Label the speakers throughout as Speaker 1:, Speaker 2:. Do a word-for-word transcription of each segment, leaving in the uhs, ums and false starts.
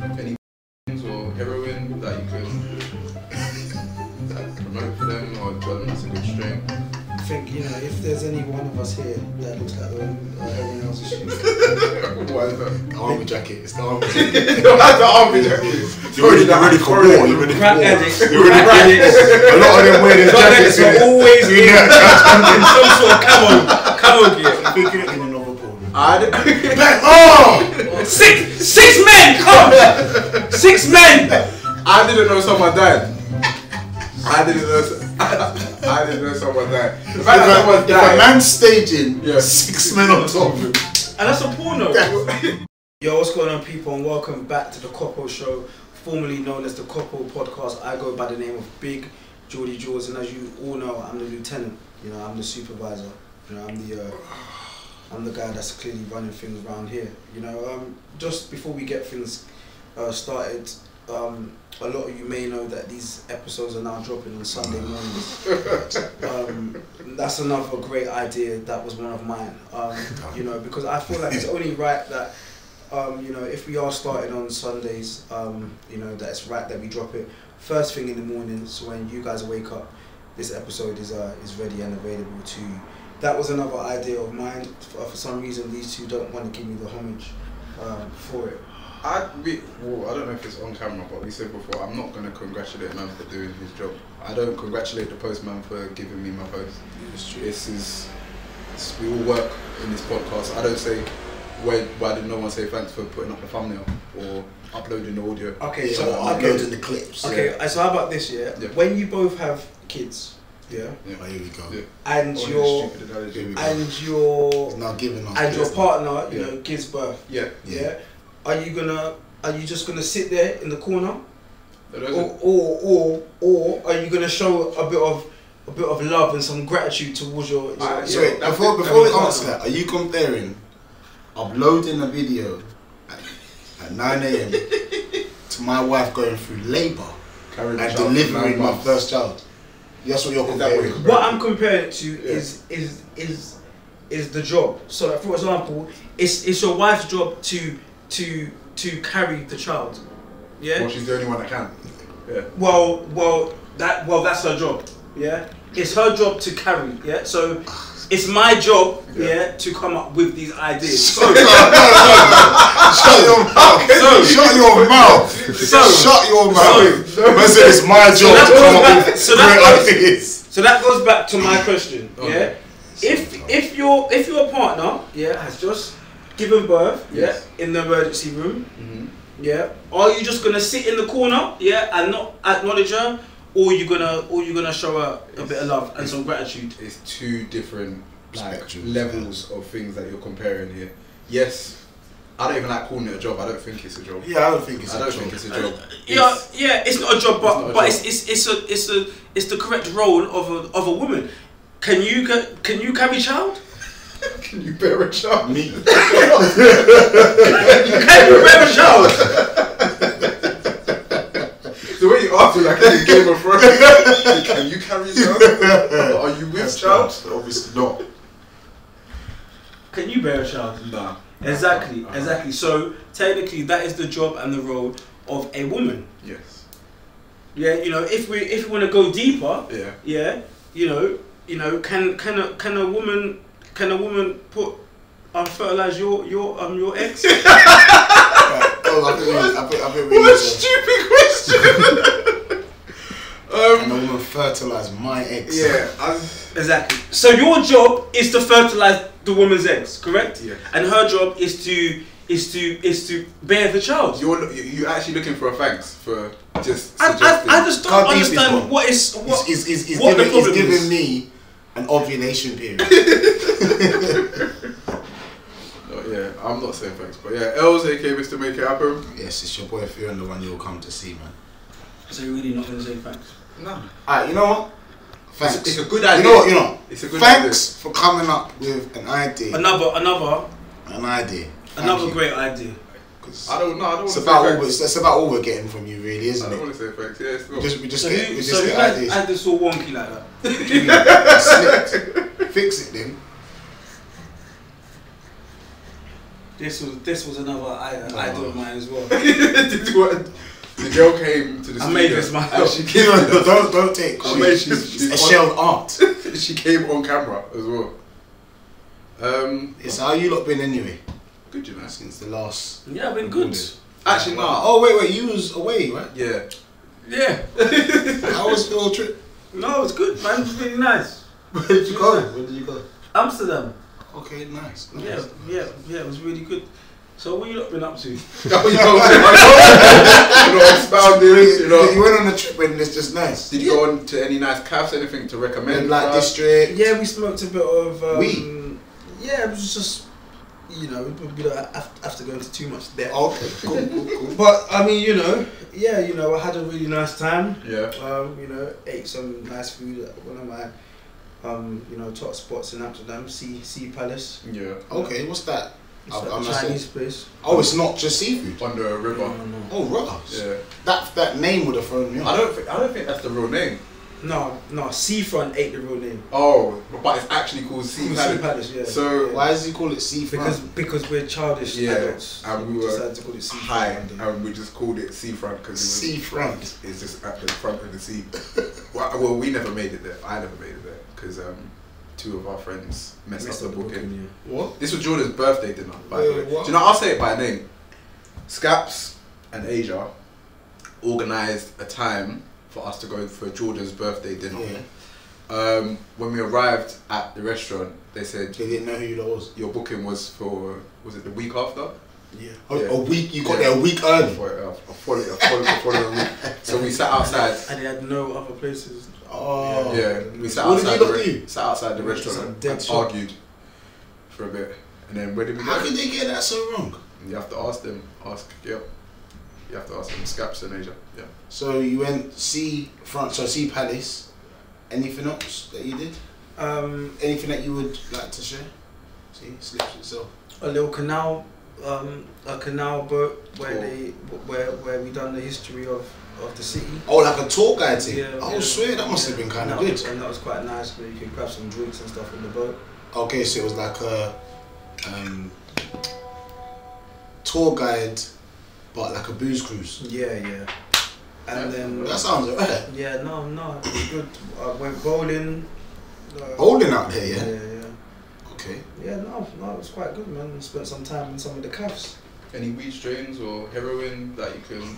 Speaker 1: any or heroin that you could like, promote for them or tell them that's a good strain?
Speaker 2: I think, you know, if there's any one of us here that looks like the one uh, everyone else is shooting.
Speaker 1: Why is that?
Speaker 3: The army jacket. It's the army jacket.
Speaker 1: That's the army jacket.
Speaker 3: You're ready, you're ready for war. You're ready for
Speaker 4: Crack
Speaker 3: war.
Speaker 4: addicts.
Speaker 3: You're ready
Speaker 4: Crack
Speaker 3: for
Speaker 4: addicts.
Speaker 3: A lot of them wear their
Speaker 4: Crack
Speaker 3: jackets.
Speaker 4: addicts are always in, in some sort of camo, camo gear.
Speaker 3: Thinking it in another pool.
Speaker 1: I
Speaker 3: Oh!
Speaker 4: Six, six men, come! Six men!
Speaker 1: I didn't know someone died. I didn't know. So- I didn't know someone died. The fact that someone
Speaker 3: If a
Speaker 1: died.
Speaker 3: man's staging,
Speaker 1: Yeah.
Speaker 3: six men on top of him.
Speaker 4: And that's a porno.
Speaker 2: Yo, what's going on, people, and welcome back to the Coppo Show, formerly known as the Coppo Podcast. I go by the name of Big Geordie Jaws, and as you all know, I'm the lieutenant. You know, I'm the supervisor. You know, I'm the uh, I'm the guy that's clearly running things around here. You know, um, just before we get things uh, started, um, a lot of you may know that these episodes are now dropping on Sunday mornings. um, that's another great idea. That was one of mine. Um, you know, because I feel like it's only right that. Um, you know, if we are starting on Sundays, um, you know, that it's right that we drop it first thing in the morning. So when you guys wake up, this episode is uh, is ready and available to you. That was another idea of mine. For, for some reason, these two don't want to give me the homage um, for it.
Speaker 1: I we, well, I don't know if it's on camera, but we said before, I'm not going to congratulate a man for doing his job. I don't congratulate the postman for giving me my post. This is, this, we all work in this podcast. I don't say, why, why did no one say thanks for putting up the thumbnail or uploading the audio?
Speaker 2: Okay,
Speaker 3: Yeah,
Speaker 2: so
Speaker 3: or
Speaker 2: okay,
Speaker 3: uploading the clips.
Speaker 2: okay. So how about this? Yeah,
Speaker 1: Yeah.
Speaker 2: when you both have kids, yeah,
Speaker 1: Yeah.
Speaker 3: Oh, here we go.
Speaker 1: Yeah.
Speaker 2: and
Speaker 1: All
Speaker 2: your
Speaker 1: this stupid analogy.
Speaker 3: Here we go.
Speaker 2: and your
Speaker 3: He's now giving us.
Speaker 2: and your
Speaker 3: this.
Speaker 2: partner, you
Speaker 1: Yeah.
Speaker 2: know, gives birth.
Speaker 1: Yeah.
Speaker 3: Yeah.
Speaker 2: Yeah, are you gonna are you just gonna sit there in the corner?
Speaker 1: That doesn't-
Speaker 2: Or, or or or are you gonna show a bit of a bit of love and some gratitude towards your? your
Speaker 1: I-
Speaker 3: So
Speaker 2: your-
Speaker 3: wait, before before we answer that, are you comparing uploading a video at, at nine a m to my wife going through labour
Speaker 1: Carrying the
Speaker 3: and
Speaker 1: child for
Speaker 3: delivering
Speaker 1: nine
Speaker 3: my
Speaker 1: months.
Speaker 3: first child? That's what you're
Speaker 1: Is that what
Speaker 3: comparing.
Speaker 1: you're
Speaker 2: what I'm comparing it to
Speaker 1: Yeah.
Speaker 2: is is is is the job. So, like, for example, it's it's your wife's job to to to carry the child. Yeah.
Speaker 1: Well, she's the only one that can. Yeah.
Speaker 2: Well, well, that well, that's her job. Yeah. It's her job to carry. Yeah. So. It's my job, yeah.
Speaker 1: Yeah.
Speaker 2: to come up with these ideas. So,
Speaker 3: Shut your mouth! Shut your mouth!
Speaker 2: So-
Speaker 3: Shut your mouth!
Speaker 2: so-
Speaker 3: Man said it's my job
Speaker 2: that
Speaker 3: to come
Speaker 2: goes
Speaker 3: up
Speaker 2: back-
Speaker 3: with
Speaker 2: so that
Speaker 3: great
Speaker 2: goes-
Speaker 3: ideas.
Speaker 2: So that goes back to my question.
Speaker 1: Okay.
Speaker 2: Yeah. If if your if your partner, yeah, has just given birth, yeah,
Speaker 1: Yes.
Speaker 2: in the emergency room,
Speaker 1: Mm-hmm.
Speaker 2: yeah, are you just gonna sit in the corner, yeah, and not acknowledge her, or you gonna or you gonna show her a bit of love and some gratitude?
Speaker 1: It's two different like
Speaker 3: Spectrums,
Speaker 1: levels of things that you're comparing here. Yes, I don't even like calling it a job. I don't think it's a job.
Speaker 3: Yeah, I don't think it's
Speaker 1: I
Speaker 3: a
Speaker 1: don't
Speaker 3: job.
Speaker 1: think it's a job.
Speaker 2: Yeah,
Speaker 1: It's-
Speaker 2: yeah, it's not a job, but
Speaker 1: It's not a
Speaker 2: but
Speaker 1: job.
Speaker 2: it's it's it's a it's a it's the correct role of a of a woman. Can you ca- can you carry child?
Speaker 1: Can you bear a child?
Speaker 3: Me.
Speaker 2: Can you bear a child?
Speaker 1: The way you asked me like in Game of Thrones. Can you carry a child? Are you with
Speaker 3: That's
Speaker 1: child?
Speaker 3: not- Obviously not.
Speaker 2: Can you bear a child?
Speaker 1: Nah.
Speaker 2: Exactly,
Speaker 1: Uh-huh.
Speaker 2: exactly. So technically, that is the job and the role of a woman.
Speaker 1: Yes.
Speaker 2: Yeah, you know, if we if we want to go deeper,
Speaker 1: Yeah.
Speaker 2: yeah, you know, you know, can can a can a woman can a woman put um, fertilize your your um your eggs?
Speaker 3: Right. Oh, I think we, I think, I think we
Speaker 1: What a
Speaker 3: need to-
Speaker 1: stupid question.
Speaker 3: And
Speaker 1: um.
Speaker 3: the woman fertilise my eggs.
Speaker 1: Yeah. I'm,
Speaker 2: Exactly. So your job is to fertilize the woman's eggs, correct?
Speaker 1: Yes.
Speaker 2: And her job is to is to is to bear the child.
Speaker 1: you're you actually looking for a thanks for just
Speaker 2: I,
Speaker 1: suggesting.
Speaker 2: I, I just don't
Speaker 3: Can't deep this
Speaker 2: understand
Speaker 3: one.
Speaker 2: what is what
Speaker 3: He's, he's, he's,
Speaker 2: what
Speaker 3: giving,
Speaker 2: the
Speaker 3: he's
Speaker 2: problem
Speaker 3: giving
Speaker 2: is.
Speaker 3: me an ovulation period.
Speaker 1: Oh, yeah, I'm not saying thanks, but yeah, Els, aka Mister Make It Happen.
Speaker 3: Yes, it's your boy Fear and the one you'll come to see, man.
Speaker 2: So you're really not gonna say thanks?
Speaker 1: No.
Speaker 3: Alright, you know what? Thanks.
Speaker 1: It's, it's a good idea.
Speaker 3: You know what? You know.
Speaker 1: It's a good
Speaker 3: Thanks for coming up with an idea.
Speaker 2: Another another
Speaker 3: An idea. Thank
Speaker 2: another
Speaker 3: you.
Speaker 2: great idea.
Speaker 3: 'Cause
Speaker 1: idea. I don't know. I don't want
Speaker 3: It's
Speaker 1: to say
Speaker 3: about all.
Speaker 1: thanks.
Speaker 3: It's, it's about all we're getting from you, really,
Speaker 1: I
Speaker 3: isn't
Speaker 1: don't
Speaker 3: it?
Speaker 1: want to say thanks. Yeah, it's
Speaker 3: We
Speaker 1: not.
Speaker 3: just, we just
Speaker 2: So
Speaker 3: get,
Speaker 2: who
Speaker 3: we
Speaker 2: so
Speaker 3: just
Speaker 2: who
Speaker 3: get
Speaker 2: had,
Speaker 3: ideas.
Speaker 2: had this all wonky like that?
Speaker 3: It's slipped. Fix it then.
Speaker 2: This was this was another idol,
Speaker 3: Oh.
Speaker 2: idol of mine as well.
Speaker 1: Did you want- the girl came to the
Speaker 2: I
Speaker 1: studio.
Speaker 2: made this
Speaker 1: and
Speaker 2: myself.
Speaker 1: she
Speaker 3: You
Speaker 1: came,
Speaker 3: know, don't don't take.
Speaker 1: I made she's, she's
Speaker 3: a
Speaker 1: on-
Speaker 3: shell of art.
Speaker 1: she came on camera as well. Um,
Speaker 3: It's how you lot been anyway
Speaker 1: good, you know.
Speaker 3: since the last.
Speaker 2: Yeah, I've been good.
Speaker 1: Actually, no.
Speaker 3: Oh wait, wait, you was away, right?
Speaker 1: Yeah.
Speaker 2: Yeah.
Speaker 3: How was your trip?
Speaker 2: No, it's good, man. It's really nice.
Speaker 3: Where did you go? Where did you go?
Speaker 2: Amsterdam.
Speaker 3: Okay, nice. nice.
Speaker 2: Yeah, yeah, yeah. It was really good. So what you lot been up to?
Speaker 1: you know, you know, expounding, you know.
Speaker 3: You went on a trip and it's just nice.
Speaker 1: Did you go on to any nice cafes, anything to recommend?
Speaker 3: Red Light
Speaker 1: bruh?
Speaker 3: District.
Speaker 2: Yeah, we smoked a bit of. Um,
Speaker 3: We?
Speaker 2: Yeah, it was just, you know, we don't have have to go into too much there.
Speaker 3: Okay, cool, cool, cool.
Speaker 2: But I mean, you know, yeah, you know, I had a really nice time.
Speaker 1: Yeah.
Speaker 2: Um, you know, ate some nice food at one of my, um, you know, top spots in Amsterdam, Sea Sea Palace.
Speaker 1: Yeah.
Speaker 3: Okay, what's that?
Speaker 2: It's
Speaker 3: I'm-
Speaker 2: like
Speaker 3: I'm
Speaker 2: a
Speaker 3: not
Speaker 2: Chinese place.
Speaker 3: Oh, it's not just seafood.
Speaker 1: Under a river.
Speaker 2: No, no,
Speaker 3: Oh, right.
Speaker 1: Yeah.
Speaker 3: That that name would have thrown me off.
Speaker 1: I don't think I don't think that's the real name.
Speaker 2: no, no. Seafront ain't the real name.
Speaker 1: Oh, but it's actually called Sea
Speaker 2: Sea
Speaker 1: Palace.
Speaker 2: Palace, yeah.
Speaker 1: So-
Speaker 2: yeah.
Speaker 3: Why does he call it seafood?
Speaker 2: Because because we're childish
Speaker 1: Yeah,
Speaker 2: adults.
Speaker 1: and we
Speaker 2: so
Speaker 1: were
Speaker 2: decided to call it Seafront.
Speaker 1: Hi,
Speaker 2: one day.
Speaker 1: and we just called it Seafront because it was
Speaker 3: seafront.
Speaker 1: It's just at the front of the sea. well, well, we never made it there. I never made it there because um, two of our friends messed
Speaker 2: Messed
Speaker 1: up
Speaker 2: up
Speaker 1: the
Speaker 2: the
Speaker 1: booking.
Speaker 2: booking,
Speaker 3: What?
Speaker 1: This was Jordan's birthday dinner, by
Speaker 3: Wait,
Speaker 1: the way.
Speaker 3: what?
Speaker 1: Do you know? I'll say it by name. Scaps and Asia organised a time for us to go for Jordan's birthday dinner.
Speaker 3: Yeah.
Speaker 1: Um, when we arrived at the restaurant, they said
Speaker 3: They didn't know who you lot was.
Speaker 1: your booking was for was it the week after?
Speaker 2: Yeah.
Speaker 3: Oh,
Speaker 1: Yeah.
Speaker 3: A week. You got
Speaker 1: Yeah.
Speaker 3: there a week early.
Speaker 1: For, uh, a following, a following, a following week. So we sat outside.
Speaker 2: And they had no other places.
Speaker 3: Oh.
Speaker 1: Yeah, we sat
Speaker 3: What did
Speaker 1: outside.
Speaker 3: you
Speaker 1: the
Speaker 3: lot
Speaker 1: re-
Speaker 3: do?
Speaker 1: Sat outside the
Speaker 2: We went to
Speaker 1: restaurant
Speaker 2: some
Speaker 1: and,
Speaker 2: dead
Speaker 1: and
Speaker 2: shop.
Speaker 1: argued for a bit, and then where did we go?
Speaker 3: How could they get that so wrong?
Speaker 1: You have to ask them. Ask. Yep. You have to ask them. Scaps in Asia. Yeah.
Speaker 3: So you went sea front, so Sea Palace. Anything else that you did?
Speaker 2: Um,
Speaker 3: Anything that you would like to share? See, slips itself.
Speaker 2: a little canal, um, a canal boat where
Speaker 1: Cool.
Speaker 2: they where where we done the history of, of the city.
Speaker 3: Oh, like a tour guide thing.
Speaker 2: Yeah,
Speaker 3: oh,
Speaker 2: yeah,
Speaker 3: swear that must
Speaker 2: yeah.
Speaker 3: have been kind
Speaker 2: And
Speaker 3: of
Speaker 2: that
Speaker 3: good.
Speaker 2: was- and that was quite nice, where you could grab some drinks and stuff on the boat.
Speaker 3: Okay, so it was like a um, tour guide, but like a booze cruise.
Speaker 2: Yeah, yeah. And then
Speaker 3: That sounds alright.
Speaker 2: yeah, no, no, it was good. I went bowling. Uh,
Speaker 3: Bowling out there,
Speaker 2: Yeah,
Speaker 3: yeah.
Speaker 2: yeah.
Speaker 3: Okay.
Speaker 2: Yeah, no, no, it was quite good, man. Spent some time in some of the cafes.
Speaker 1: Any weed strains or heroin that you can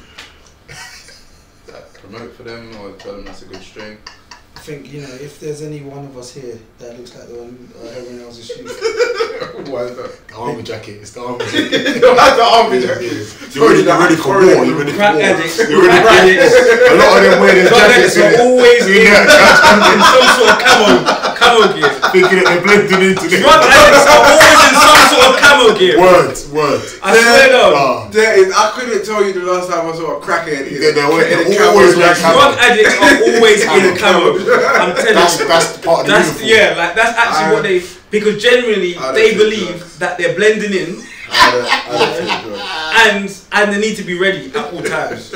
Speaker 1: that promote for them or tell them that's a good strain?
Speaker 2: I think, you know, if there's any one of us here that looks like the one uh, everyone else is shooting.
Speaker 1: Why is that?
Speaker 3: The army jacket. It's the army jacket.
Speaker 1: That's the army jacket.
Speaker 3: You're ready, you're ready for war. You're ready for
Speaker 2: Crack
Speaker 3: war.
Speaker 2: addicts,
Speaker 3: You're ready
Speaker 2: crack
Speaker 3: for
Speaker 2: addicts.
Speaker 3: war. A lot of them wear their
Speaker 2: Crack
Speaker 3: jackets.
Speaker 2: addicts are
Speaker 3: innit?
Speaker 2: always in,
Speaker 3: Yeah.
Speaker 2: in some sort of camo, camo gear.
Speaker 3: Thinking that they're blending into them.
Speaker 2: Drug addicts are always in some sort of camo gear.
Speaker 3: Words, words.
Speaker 2: I swear though.
Speaker 3: Nah.
Speaker 1: There is, I couldn't tell you the last time I saw a crackhead. in-
Speaker 3: They're- they're
Speaker 1: in a
Speaker 3: always
Speaker 1: camo
Speaker 3: wearing
Speaker 1: jacket.
Speaker 3: camo.
Speaker 2: Drug addicts are always in camo. I'm telling
Speaker 3: That's
Speaker 2: you.
Speaker 3: that's part of the
Speaker 2: That's
Speaker 3: uniform.
Speaker 2: yeah, like that's actually
Speaker 1: I-
Speaker 2: what they because generally
Speaker 1: I don't
Speaker 2: they
Speaker 1: take
Speaker 2: believe
Speaker 1: drugs.
Speaker 2: that they're blending in
Speaker 1: I don't, I don't take drugs.
Speaker 2: and and they need to be ready at all times.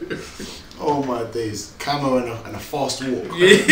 Speaker 3: Oh my days. Camo and a, and a fast walk.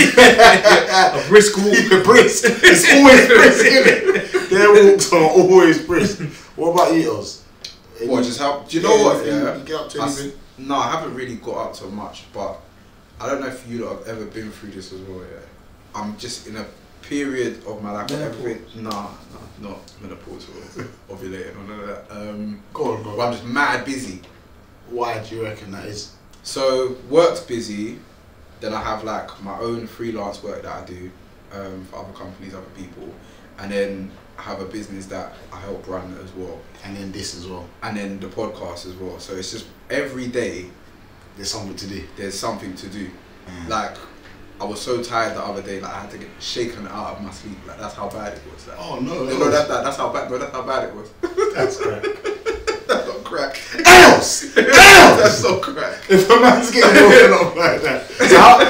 Speaker 2: A brisk walk.
Speaker 3: Yeah, brisk. It's always brisk, isn't it? Their walks are always brisk. What about you, Oz?
Speaker 1: What, just how? Do you know what?
Speaker 3: anything-
Speaker 1: Yeah.
Speaker 3: You get up to
Speaker 1: I s-
Speaker 3: anything?
Speaker 1: No, I haven't really got up to much, but I don't know if you lot have ever been through this as well. Yeah, I'm just in a period of my life where
Speaker 2: Menopause.
Speaker 1: everything. Nah, nah, not menopause or ovulating or none of that. Um,
Speaker 3: Go on, go
Speaker 1: where
Speaker 3: on.
Speaker 1: I'm just mad busy.
Speaker 3: Why do you reckon that is?
Speaker 1: So work's busy, then I have like my own freelance work that I do um, for other companies, other people, and then I have a business that I help run as well,
Speaker 3: And then this as well.
Speaker 1: and then the podcast as well. So it's just every day
Speaker 3: There's something to do.
Speaker 1: there's something to do.
Speaker 3: Mm.
Speaker 1: Like I was so tired the other day, like I had to get shaken out of my sleep. Like that's how bad it was. Like,
Speaker 3: Oh no,
Speaker 1: no, no, that's that, that's how bad. No, that's how bad it was.
Speaker 3: that's correct.
Speaker 1: That's not crack.
Speaker 3: Else!
Speaker 1: That's
Speaker 3: Else!
Speaker 1: not crack.
Speaker 3: If a man's getting woken up like that, so how,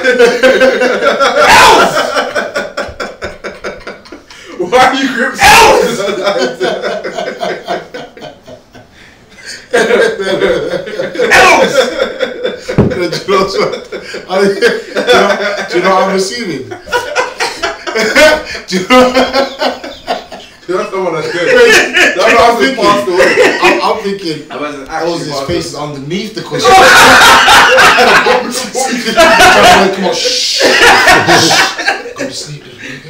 Speaker 1: Why are you gripping?
Speaker 3: else! do, you know what, I, do, you know, do you know what I'm assuming? do you know?
Speaker 1: That's the one that's good. That's
Speaker 3: I'm
Speaker 1: He
Speaker 3: thinking.
Speaker 1: passed away.
Speaker 3: I'm, I'm thinking.
Speaker 1: I wasn't
Speaker 3: That was
Speaker 1: actually
Speaker 3: his
Speaker 1: passed
Speaker 3: face is
Speaker 1: away.
Speaker 3: underneath the cushion. Trying to wake him up. Shh. Go to sleep.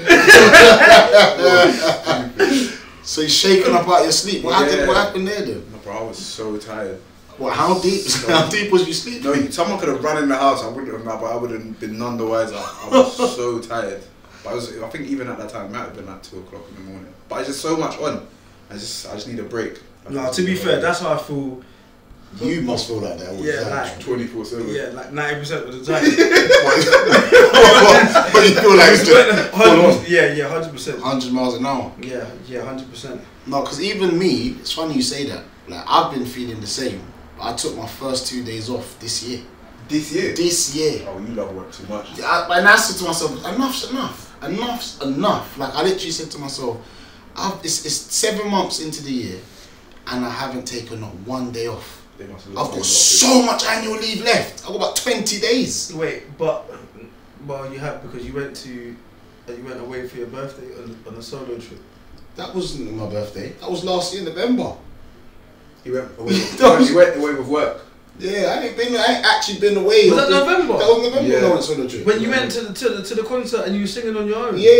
Speaker 3: So he's shaking up out your sleep. What happened?
Speaker 1: Yeah.
Speaker 3: What happened there then?
Speaker 1: No, bro, I was so tired.
Speaker 3: What? How deep? How deep was you sleep?
Speaker 1: No, someone could have run in the house. I wouldn't have, but I would have been none the wiser. I was so tired. But I was, I think even at that time, it might have been like two o'clock in the morning. But it's just so much on. I just, I just need a break.
Speaker 2: No, to be fair, that's how I feel.
Speaker 3: You must feel like that all
Speaker 2: Yeah,
Speaker 3: the time.
Speaker 2: like-
Speaker 1: twenty-four seven.
Speaker 2: Yeah, like ninety percent of the time.
Speaker 3: But you feel like it's just full on.
Speaker 2: Yeah, yeah, hundred percent.
Speaker 3: one hundred miles an hour.
Speaker 2: Yeah, yeah, hundred percent.
Speaker 3: No, because even me, it's funny you say that. Like, I've been feeling the same. But I took my first two days off this year.
Speaker 1: This year?
Speaker 3: This year.
Speaker 1: Oh, you love work too much.
Speaker 3: I, and I said to myself, enough's enough. Enough's enough. Like, I literally said to myself, I've, it's, it's seven months into the year and I haven't taken not one day off.
Speaker 1: They must have
Speaker 3: I've
Speaker 1: loved
Speaker 3: got
Speaker 1: you
Speaker 3: so much annual leave left. I've got about twenty days.
Speaker 2: Wait, but well, you have because you went to uh, you went away for your birthday on, on a solo trip.
Speaker 3: That wasn't my birthday. That was last year, November.
Speaker 1: He went away. With, he went away with work.
Speaker 3: Yeah, I ain't been. I ain't actually been away.
Speaker 2: Was that November?
Speaker 3: That was November.
Speaker 1: Yeah.
Speaker 3: When I went solo trip.
Speaker 2: When you went to the, to the to the concert and you were singing on your own.
Speaker 3: Yeah,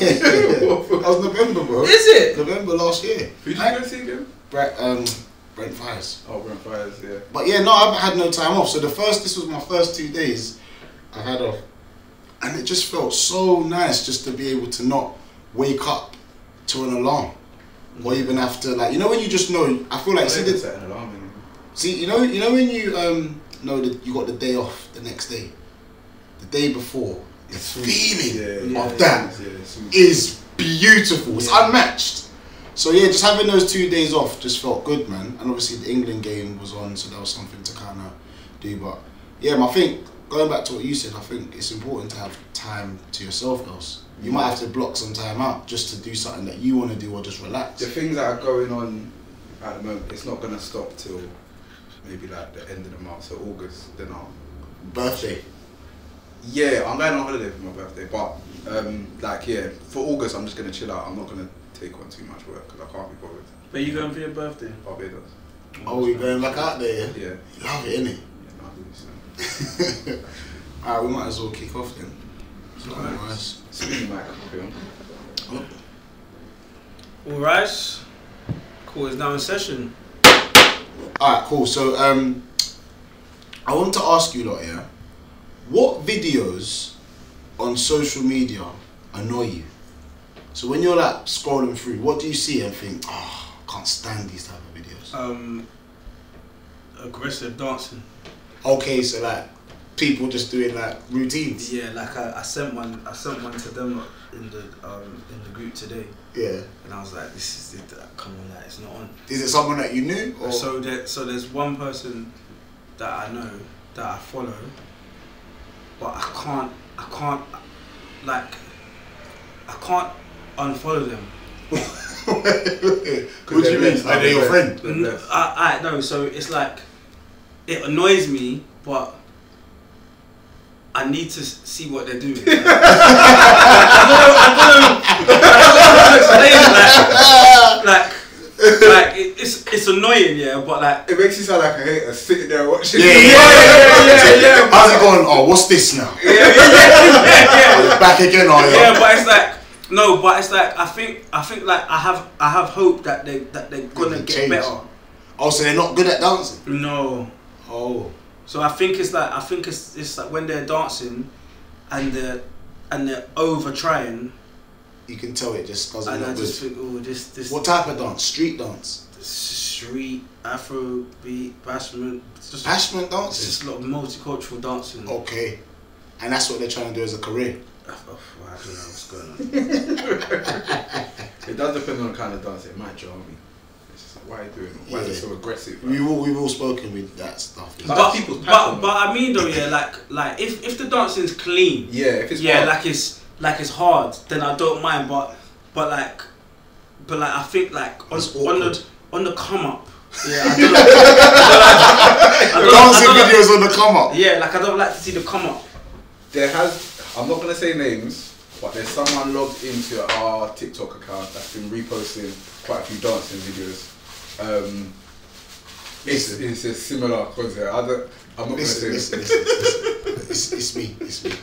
Speaker 3: that was November, bro.
Speaker 2: Is it?
Speaker 3: November last year.
Speaker 1: Who did you go see again?
Speaker 3: Brent, um, Brent Fires.
Speaker 1: Oh, Brent Fires, yeah.
Speaker 3: But yeah, no, I haven't had no time off. So the first, this was my first two days I had off, and it just felt so nice just to be able to not wake up to an alarm, or even have to like, you know, when you just know. I feel like see
Speaker 1: They
Speaker 3: the,
Speaker 1: set an alarm in.
Speaker 3: see, you know, you know when you um know that you got the day off the next day, the day before, the feeling
Speaker 1: Yeah,
Speaker 3: of
Speaker 2: yeah,
Speaker 3: that
Speaker 1: yeah, sweet.
Speaker 3: is beautiful. It's
Speaker 1: Yeah.
Speaker 3: unmatched. So yeah, just having those two days off just felt good, man. And obviously the England game was on, so that was something to kind of do. But yeah, I think going back to what you said, I think it's important to have time to yourself, else. You might have to block some time out just to do something that you want to do or just relax.
Speaker 1: The things that are going on at the moment, it's not going to stop till maybe like the end of the month, so August, then I'll...
Speaker 3: Birthday.
Speaker 1: Yeah, I'm going on holiday for my birthday, but um, like yeah, for August I'm just going to chill out. I'm not going to take on too much work because I can't be bothered.
Speaker 2: Where you going for your birthday?
Speaker 1: Barbados.
Speaker 3: Oh, we're going back out there.
Speaker 1: Yeah.
Speaker 3: You love it, innit?
Speaker 1: Yeah, no, I do so.
Speaker 3: Alright, we might as well kick off then. So,
Speaker 1: Alright.
Speaker 3: nice.
Speaker 1: Speaking like film.
Speaker 2: All right. Cool. It's now in session.
Speaker 3: Alright, cool. So, um, I want to ask you lot, yeah, what videos on social media annoy you? So when you're like scrolling through, what do you see and think, oh, I can't stand these type of videos?
Speaker 2: Um, aggressive dancing.
Speaker 3: Okay, so like people just doing like routines.
Speaker 2: Yeah, like I, I sent one. I sent one to them in the um in the group today,
Speaker 3: Yeah.
Speaker 2: and I was like, "This is it. uh, Come on, like it's not on."
Speaker 3: Is it someone that you knew? Or?
Speaker 2: So there, so there's one person that I know that I follow, but I can't. I can't. Like, I can't unfollow them.
Speaker 3: What do you mean? Are they your friend?
Speaker 1: They're
Speaker 2: N-
Speaker 1: left.
Speaker 2: I, I no. So it's like it annoys me, but I need to s- see what they're doing. I don't know. I don't know. I don't know how to explain it, like, like, like it, it's it's annoying, yeah. But like,
Speaker 1: It makes you sound like a hater sitting there watching.
Speaker 3: Yeah, yeah,
Speaker 1: it.
Speaker 3: yeah, yeah, yeah. How's it going? Oh, what's this now?
Speaker 2: yeah, yeah, yeah, yeah,
Speaker 3: Are
Speaker 2: yeah.
Speaker 3: you back again, are you?
Speaker 2: Yeah, but it's like no, but it's like I think I think like I have I have hope that they that they're gonna
Speaker 3: They
Speaker 2: get
Speaker 3: change.
Speaker 2: better.
Speaker 3: Oh, so they're not good at dancing?
Speaker 2: No.
Speaker 3: Oh.
Speaker 2: So I think it's like I think it's it's like when they're dancing, and they're and they're over trying,
Speaker 3: You can tell it just doesn't
Speaker 2: and I
Speaker 3: look
Speaker 2: just
Speaker 3: good.
Speaker 2: think, oh, this this
Speaker 3: What type of dance? Street dance?
Speaker 2: street Afro beat bashment. It's just
Speaker 3: Bashment
Speaker 2: it's
Speaker 3: dances?
Speaker 2: just a lot of multicultural dancing.
Speaker 3: Okay. And that's what they're trying to do as a career.
Speaker 2: Oh, I don't know what's going on.
Speaker 1: It does depend on the kind of dance. It might jar me. It's just like, why are you doing it? Why is it
Speaker 3: Yeah.
Speaker 1: so aggressive?
Speaker 3: We've all, we've all spoken with that stuff.
Speaker 1: But-
Speaker 2: But,
Speaker 1: That's people's
Speaker 2: but,
Speaker 1: passion,
Speaker 2: but I mean though, yeah, like like if, if the dancing's clean,
Speaker 1: Yeah, if it's
Speaker 2: yeah,
Speaker 1: hard.
Speaker 2: like it's like it's hard, then I don't mind. But but like but like I think like on,
Speaker 3: It's
Speaker 2: on the
Speaker 3: awkward.
Speaker 2: on the come up, yeah, I don't, I don't, I don't,
Speaker 3: Dancing
Speaker 2: I don't,
Speaker 3: videos on the come up.
Speaker 2: yeah, like I don't like to see the come up.
Speaker 1: There has, I'm not going to say names, but there's someone logged into our TikTok account that's been reposting quite a few dancing videos. Um, it's, it's a similar concept. I don't, I'm not
Speaker 3: Listen,
Speaker 1: going to say
Speaker 3: listen,
Speaker 1: this.
Speaker 3: listen, listen. It's, it's me. It's me.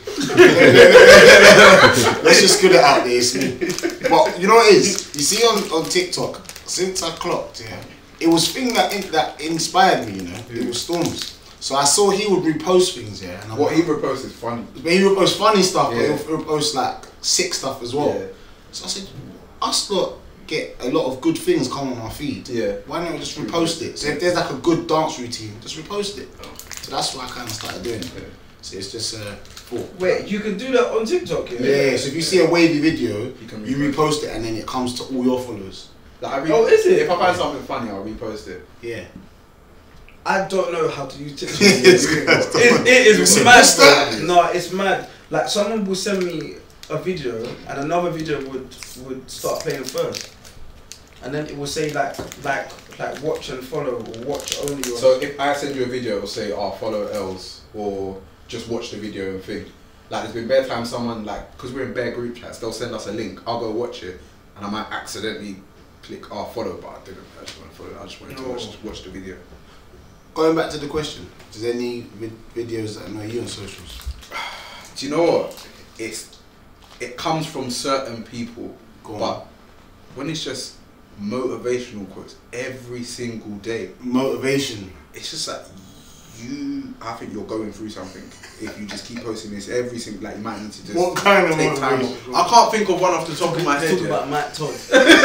Speaker 3: Let's just get it out there. It's me. But you know what it is? You see on, on TikTok, since I clocked, yeah, it was thing that in, that inspired me. You know,
Speaker 1: Yeah.
Speaker 3: it was Storms. So I saw he would repost things, yeah. And I'm
Speaker 1: What
Speaker 3: like,
Speaker 1: he reposts is funny.
Speaker 3: but he repost funny stuff,
Speaker 1: Yeah.
Speaker 3: but he'll repost like sick stuff as well.
Speaker 1: Yeah.
Speaker 3: So I said, us lot get a lot of good things come on our feed.
Speaker 1: Yeah.
Speaker 3: Why don't we just repost it? So if there's like a good dance routine, just repost it. So that's why I kind of started doing it.
Speaker 1: Yeah.
Speaker 3: So it's just uh, thought.
Speaker 2: Wait, you can do that on TikTok, yeah?
Speaker 3: Yeah, so if you see a wavy video,
Speaker 1: You can
Speaker 3: you repost it and then it comes to all your followers.
Speaker 1: Like, I re-
Speaker 2: Oh, is it?
Speaker 1: If I find something funny, I'll repost it.
Speaker 3: Yeah.
Speaker 2: I don't know how to use TikTok.
Speaker 3: It's
Speaker 2: it,
Speaker 3: good.
Speaker 2: it is
Speaker 3: Listen,
Speaker 2: mad,
Speaker 3: what's that?
Speaker 2: bro. No, it's mad. Like someone will send me a video and another video would would start playing first, and then it will say like like like watch and follow or watch only. Or
Speaker 1: So if I send you a video, it'll say, oh, follow Els, or just watch the video and thing. Like, there's been bare times someone, like, because we're in bare group chats, they'll send us a link, I'll go watch it, and I might accidentally click, oh, follow, but I didn't actually want to follow, I just wanted to
Speaker 2: No.
Speaker 1: watch, watch the video.
Speaker 3: Going back to the question, is there any vid- videos that annoy you on socials?
Speaker 1: Do you know what? It's, it comes from certain people,
Speaker 3: Go on.
Speaker 1: but when it's just motivational quotes every single day,
Speaker 3: Motivation.
Speaker 1: it's just like, you, I think you're going through something if you just keep posting this every single, like, you might need to just
Speaker 3: What kind of
Speaker 1: take time
Speaker 3: motivation?
Speaker 1: off. I can't think of one off the top of my head
Speaker 2: talking
Speaker 1: yet.
Speaker 2: about Matt Todd.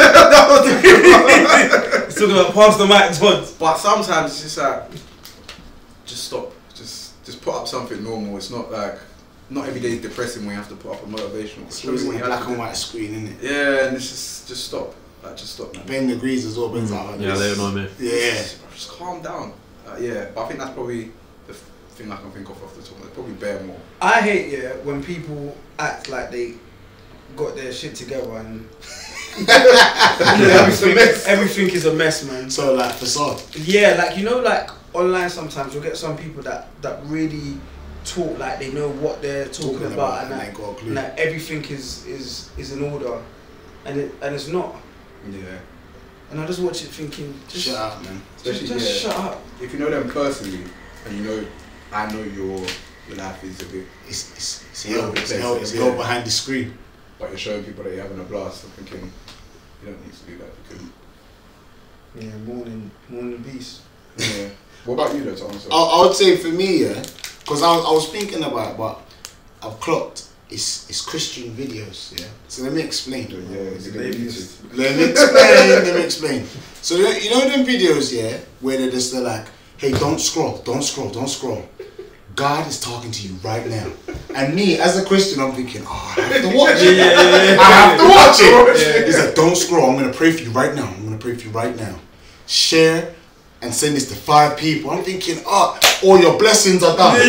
Speaker 2: He's talking about Pastor Matt Todd.
Speaker 1: But sometimes it's just like, just stop, just just put up something normal. It's not like, not every day is depressing when you have to put up a motivational.
Speaker 3: It's
Speaker 1: Show me
Speaker 3: always
Speaker 1: what
Speaker 3: in
Speaker 1: you
Speaker 3: a
Speaker 1: have
Speaker 3: black
Speaker 1: to
Speaker 3: and
Speaker 1: do.
Speaker 3: white screen, isn't it?
Speaker 1: Yeah, and it's just just stop, like just stop, man.
Speaker 3: Ben agrees as well. Ben's like, oh,
Speaker 5: Yeah,
Speaker 3: this-
Speaker 5: they annoy me.
Speaker 3: Yeah.
Speaker 1: Just, just calm down. Uh, yeah, but I think that's probably the f- thing I can think of off the top. It's probably bare more.
Speaker 2: I hate yeah when people act like they got their shit together and everything, everything is a mess, man.
Speaker 3: So like facade.
Speaker 2: Yeah, like you know, like online sometimes you'll get some people that that really talk like they know what they're talking,
Speaker 3: Talking
Speaker 2: about,
Speaker 3: about
Speaker 2: and
Speaker 3: it,
Speaker 2: that,
Speaker 3: they got a clue.
Speaker 2: and that everything is is is in order, and it and it's not.
Speaker 1: Yeah,
Speaker 2: And I just watch it thinking, just
Speaker 3: Shut up, man.
Speaker 2: just,
Speaker 1: especially
Speaker 2: just
Speaker 1: yeah.
Speaker 2: shut up.
Speaker 1: If you know them personally, and you know, I know your your life is a bit,
Speaker 3: It's it's it's
Speaker 1: Yeah,
Speaker 3: hell. It's
Speaker 1: yeah,
Speaker 3: hell. It's
Speaker 1: yeah.
Speaker 3: hell behind the screen.
Speaker 1: but you're showing people that you're having a blast. I'm thinking, you don't need to do that. You can.
Speaker 2: Yeah, morning, morning peace.
Speaker 1: Yeah. What about you, though, to answer?
Speaker 3: I, I would say for me, yeah, because I was, I was thinking about it, but I've clocked it's it's Christian videos, yeah. So let me explain.
Speaker 1: Yeah, it's
Speaker 2: It's
Speaker 1: a
Speaker 2: maybe
Speaker 1: bit
Speaker 2: it's-
Speaker 1: YouTube.
Speaker 3: Let me explain. Let me explain. So you know, you know them videos, yeah, where they're just they're like, hey, don't scroll, don't scroll, don't scroll. God is talking to you right now. And me, as a Christian, I'm thinking, oh, I have to watch it.
Speaker 2: Yeah, yeah, yeah,
Speaker 3: I have to watch it.
Speaker 2: Yeah.
Speaker 3: He's like, don't scroll. I'm gonna pray for you right now. I'm gonna pray for you right now. Share and send this to five people. I'm thinking, oh, all your blessings are done.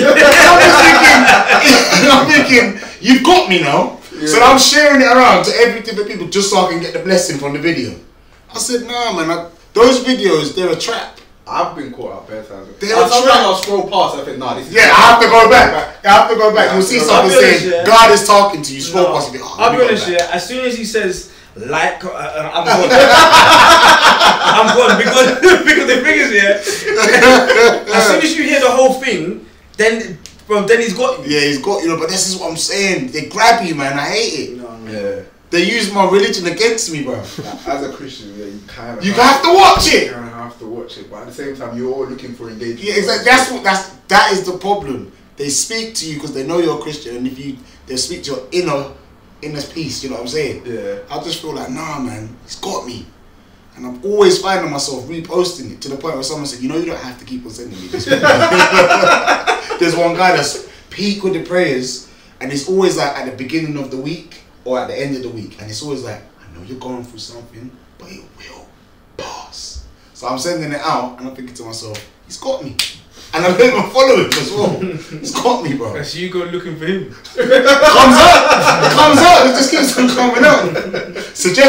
Speaker 3: I'm thinking, I'm thinking, you've got me now. So I'm sharing it around to every different people just so I can get the blessing from the video. I said, nah, man. I, those videos, they're a trap.
Speaker 1: I've been caught out bare times.
Speaker 3: They're
Speaker 1: And
Speaker 3: a
Speaker 1: sometimes
Speaker 3: trap.
Speaker 1: I'll scroll past. I think, nah, this is.
Speaker 3: Yeah, I have to go back. I have to go back. You'll see
Speaker 1: I'll
Speaker 3: something
Speaker 2: be honest,
Speaker 3: saying,
Speaker 2: yeah.
Speaker 3: God is talking to you. Scroll
Speaker 2: No,
Speaker 3: past it. Oh,
Speaker 2: I'll
Speaker 3: let
Speaker 2: be
Speaker 3: me go
Speaker 2: honest,
Speaker 3: back.
Speaker 2: yeah. As soon as he says like, uh, uh, I'm gone. I'm gone because because the thing is, yeah. As soon as you hear the whole thing, then bro, then he's got you.
Speaker 3: Yeah, he's got, you know, but this is what I'm saying. They grab you, man. I hate it.
Speaker 2: No, no.
Speaker 1: Yeah.
Speaker 3: They use my religion against me, bro.
Speaker 1: Like, as a Christian, yeah, you kind of.
Speaker 3: You have to watch
Speaker 1: You
Speaker 3: it.
Speaker 1: kind of have to watch it, but at the same time, you're all looking for engagement.
Speaker 3: Yeah, exactly. That's what. That's that is the problem. They speak to you because they know you're a Christian, and if you, they speak to your inner, inner peace. You know what I'm saying?
Speaker 1: Yeah.
Speaker 3: I just feel like, nah, man, he's got me, and I'm always finding myself reposting it to the point where someone said, you know, you don't have to keep on sending me this. There's one guy that's peak with the prayers, and it's always like at the beginning of the week or at the end of the week, and it's always like, I know you're going through something, but it will pass. So I'm sending it out, and I'm thinking to myself, he's got me, and I'm even following as well. He's got me, bro.
Speaker 2: So you go looking for him.
Speaker 3: Comes up, comes up. It just keeps on coming out.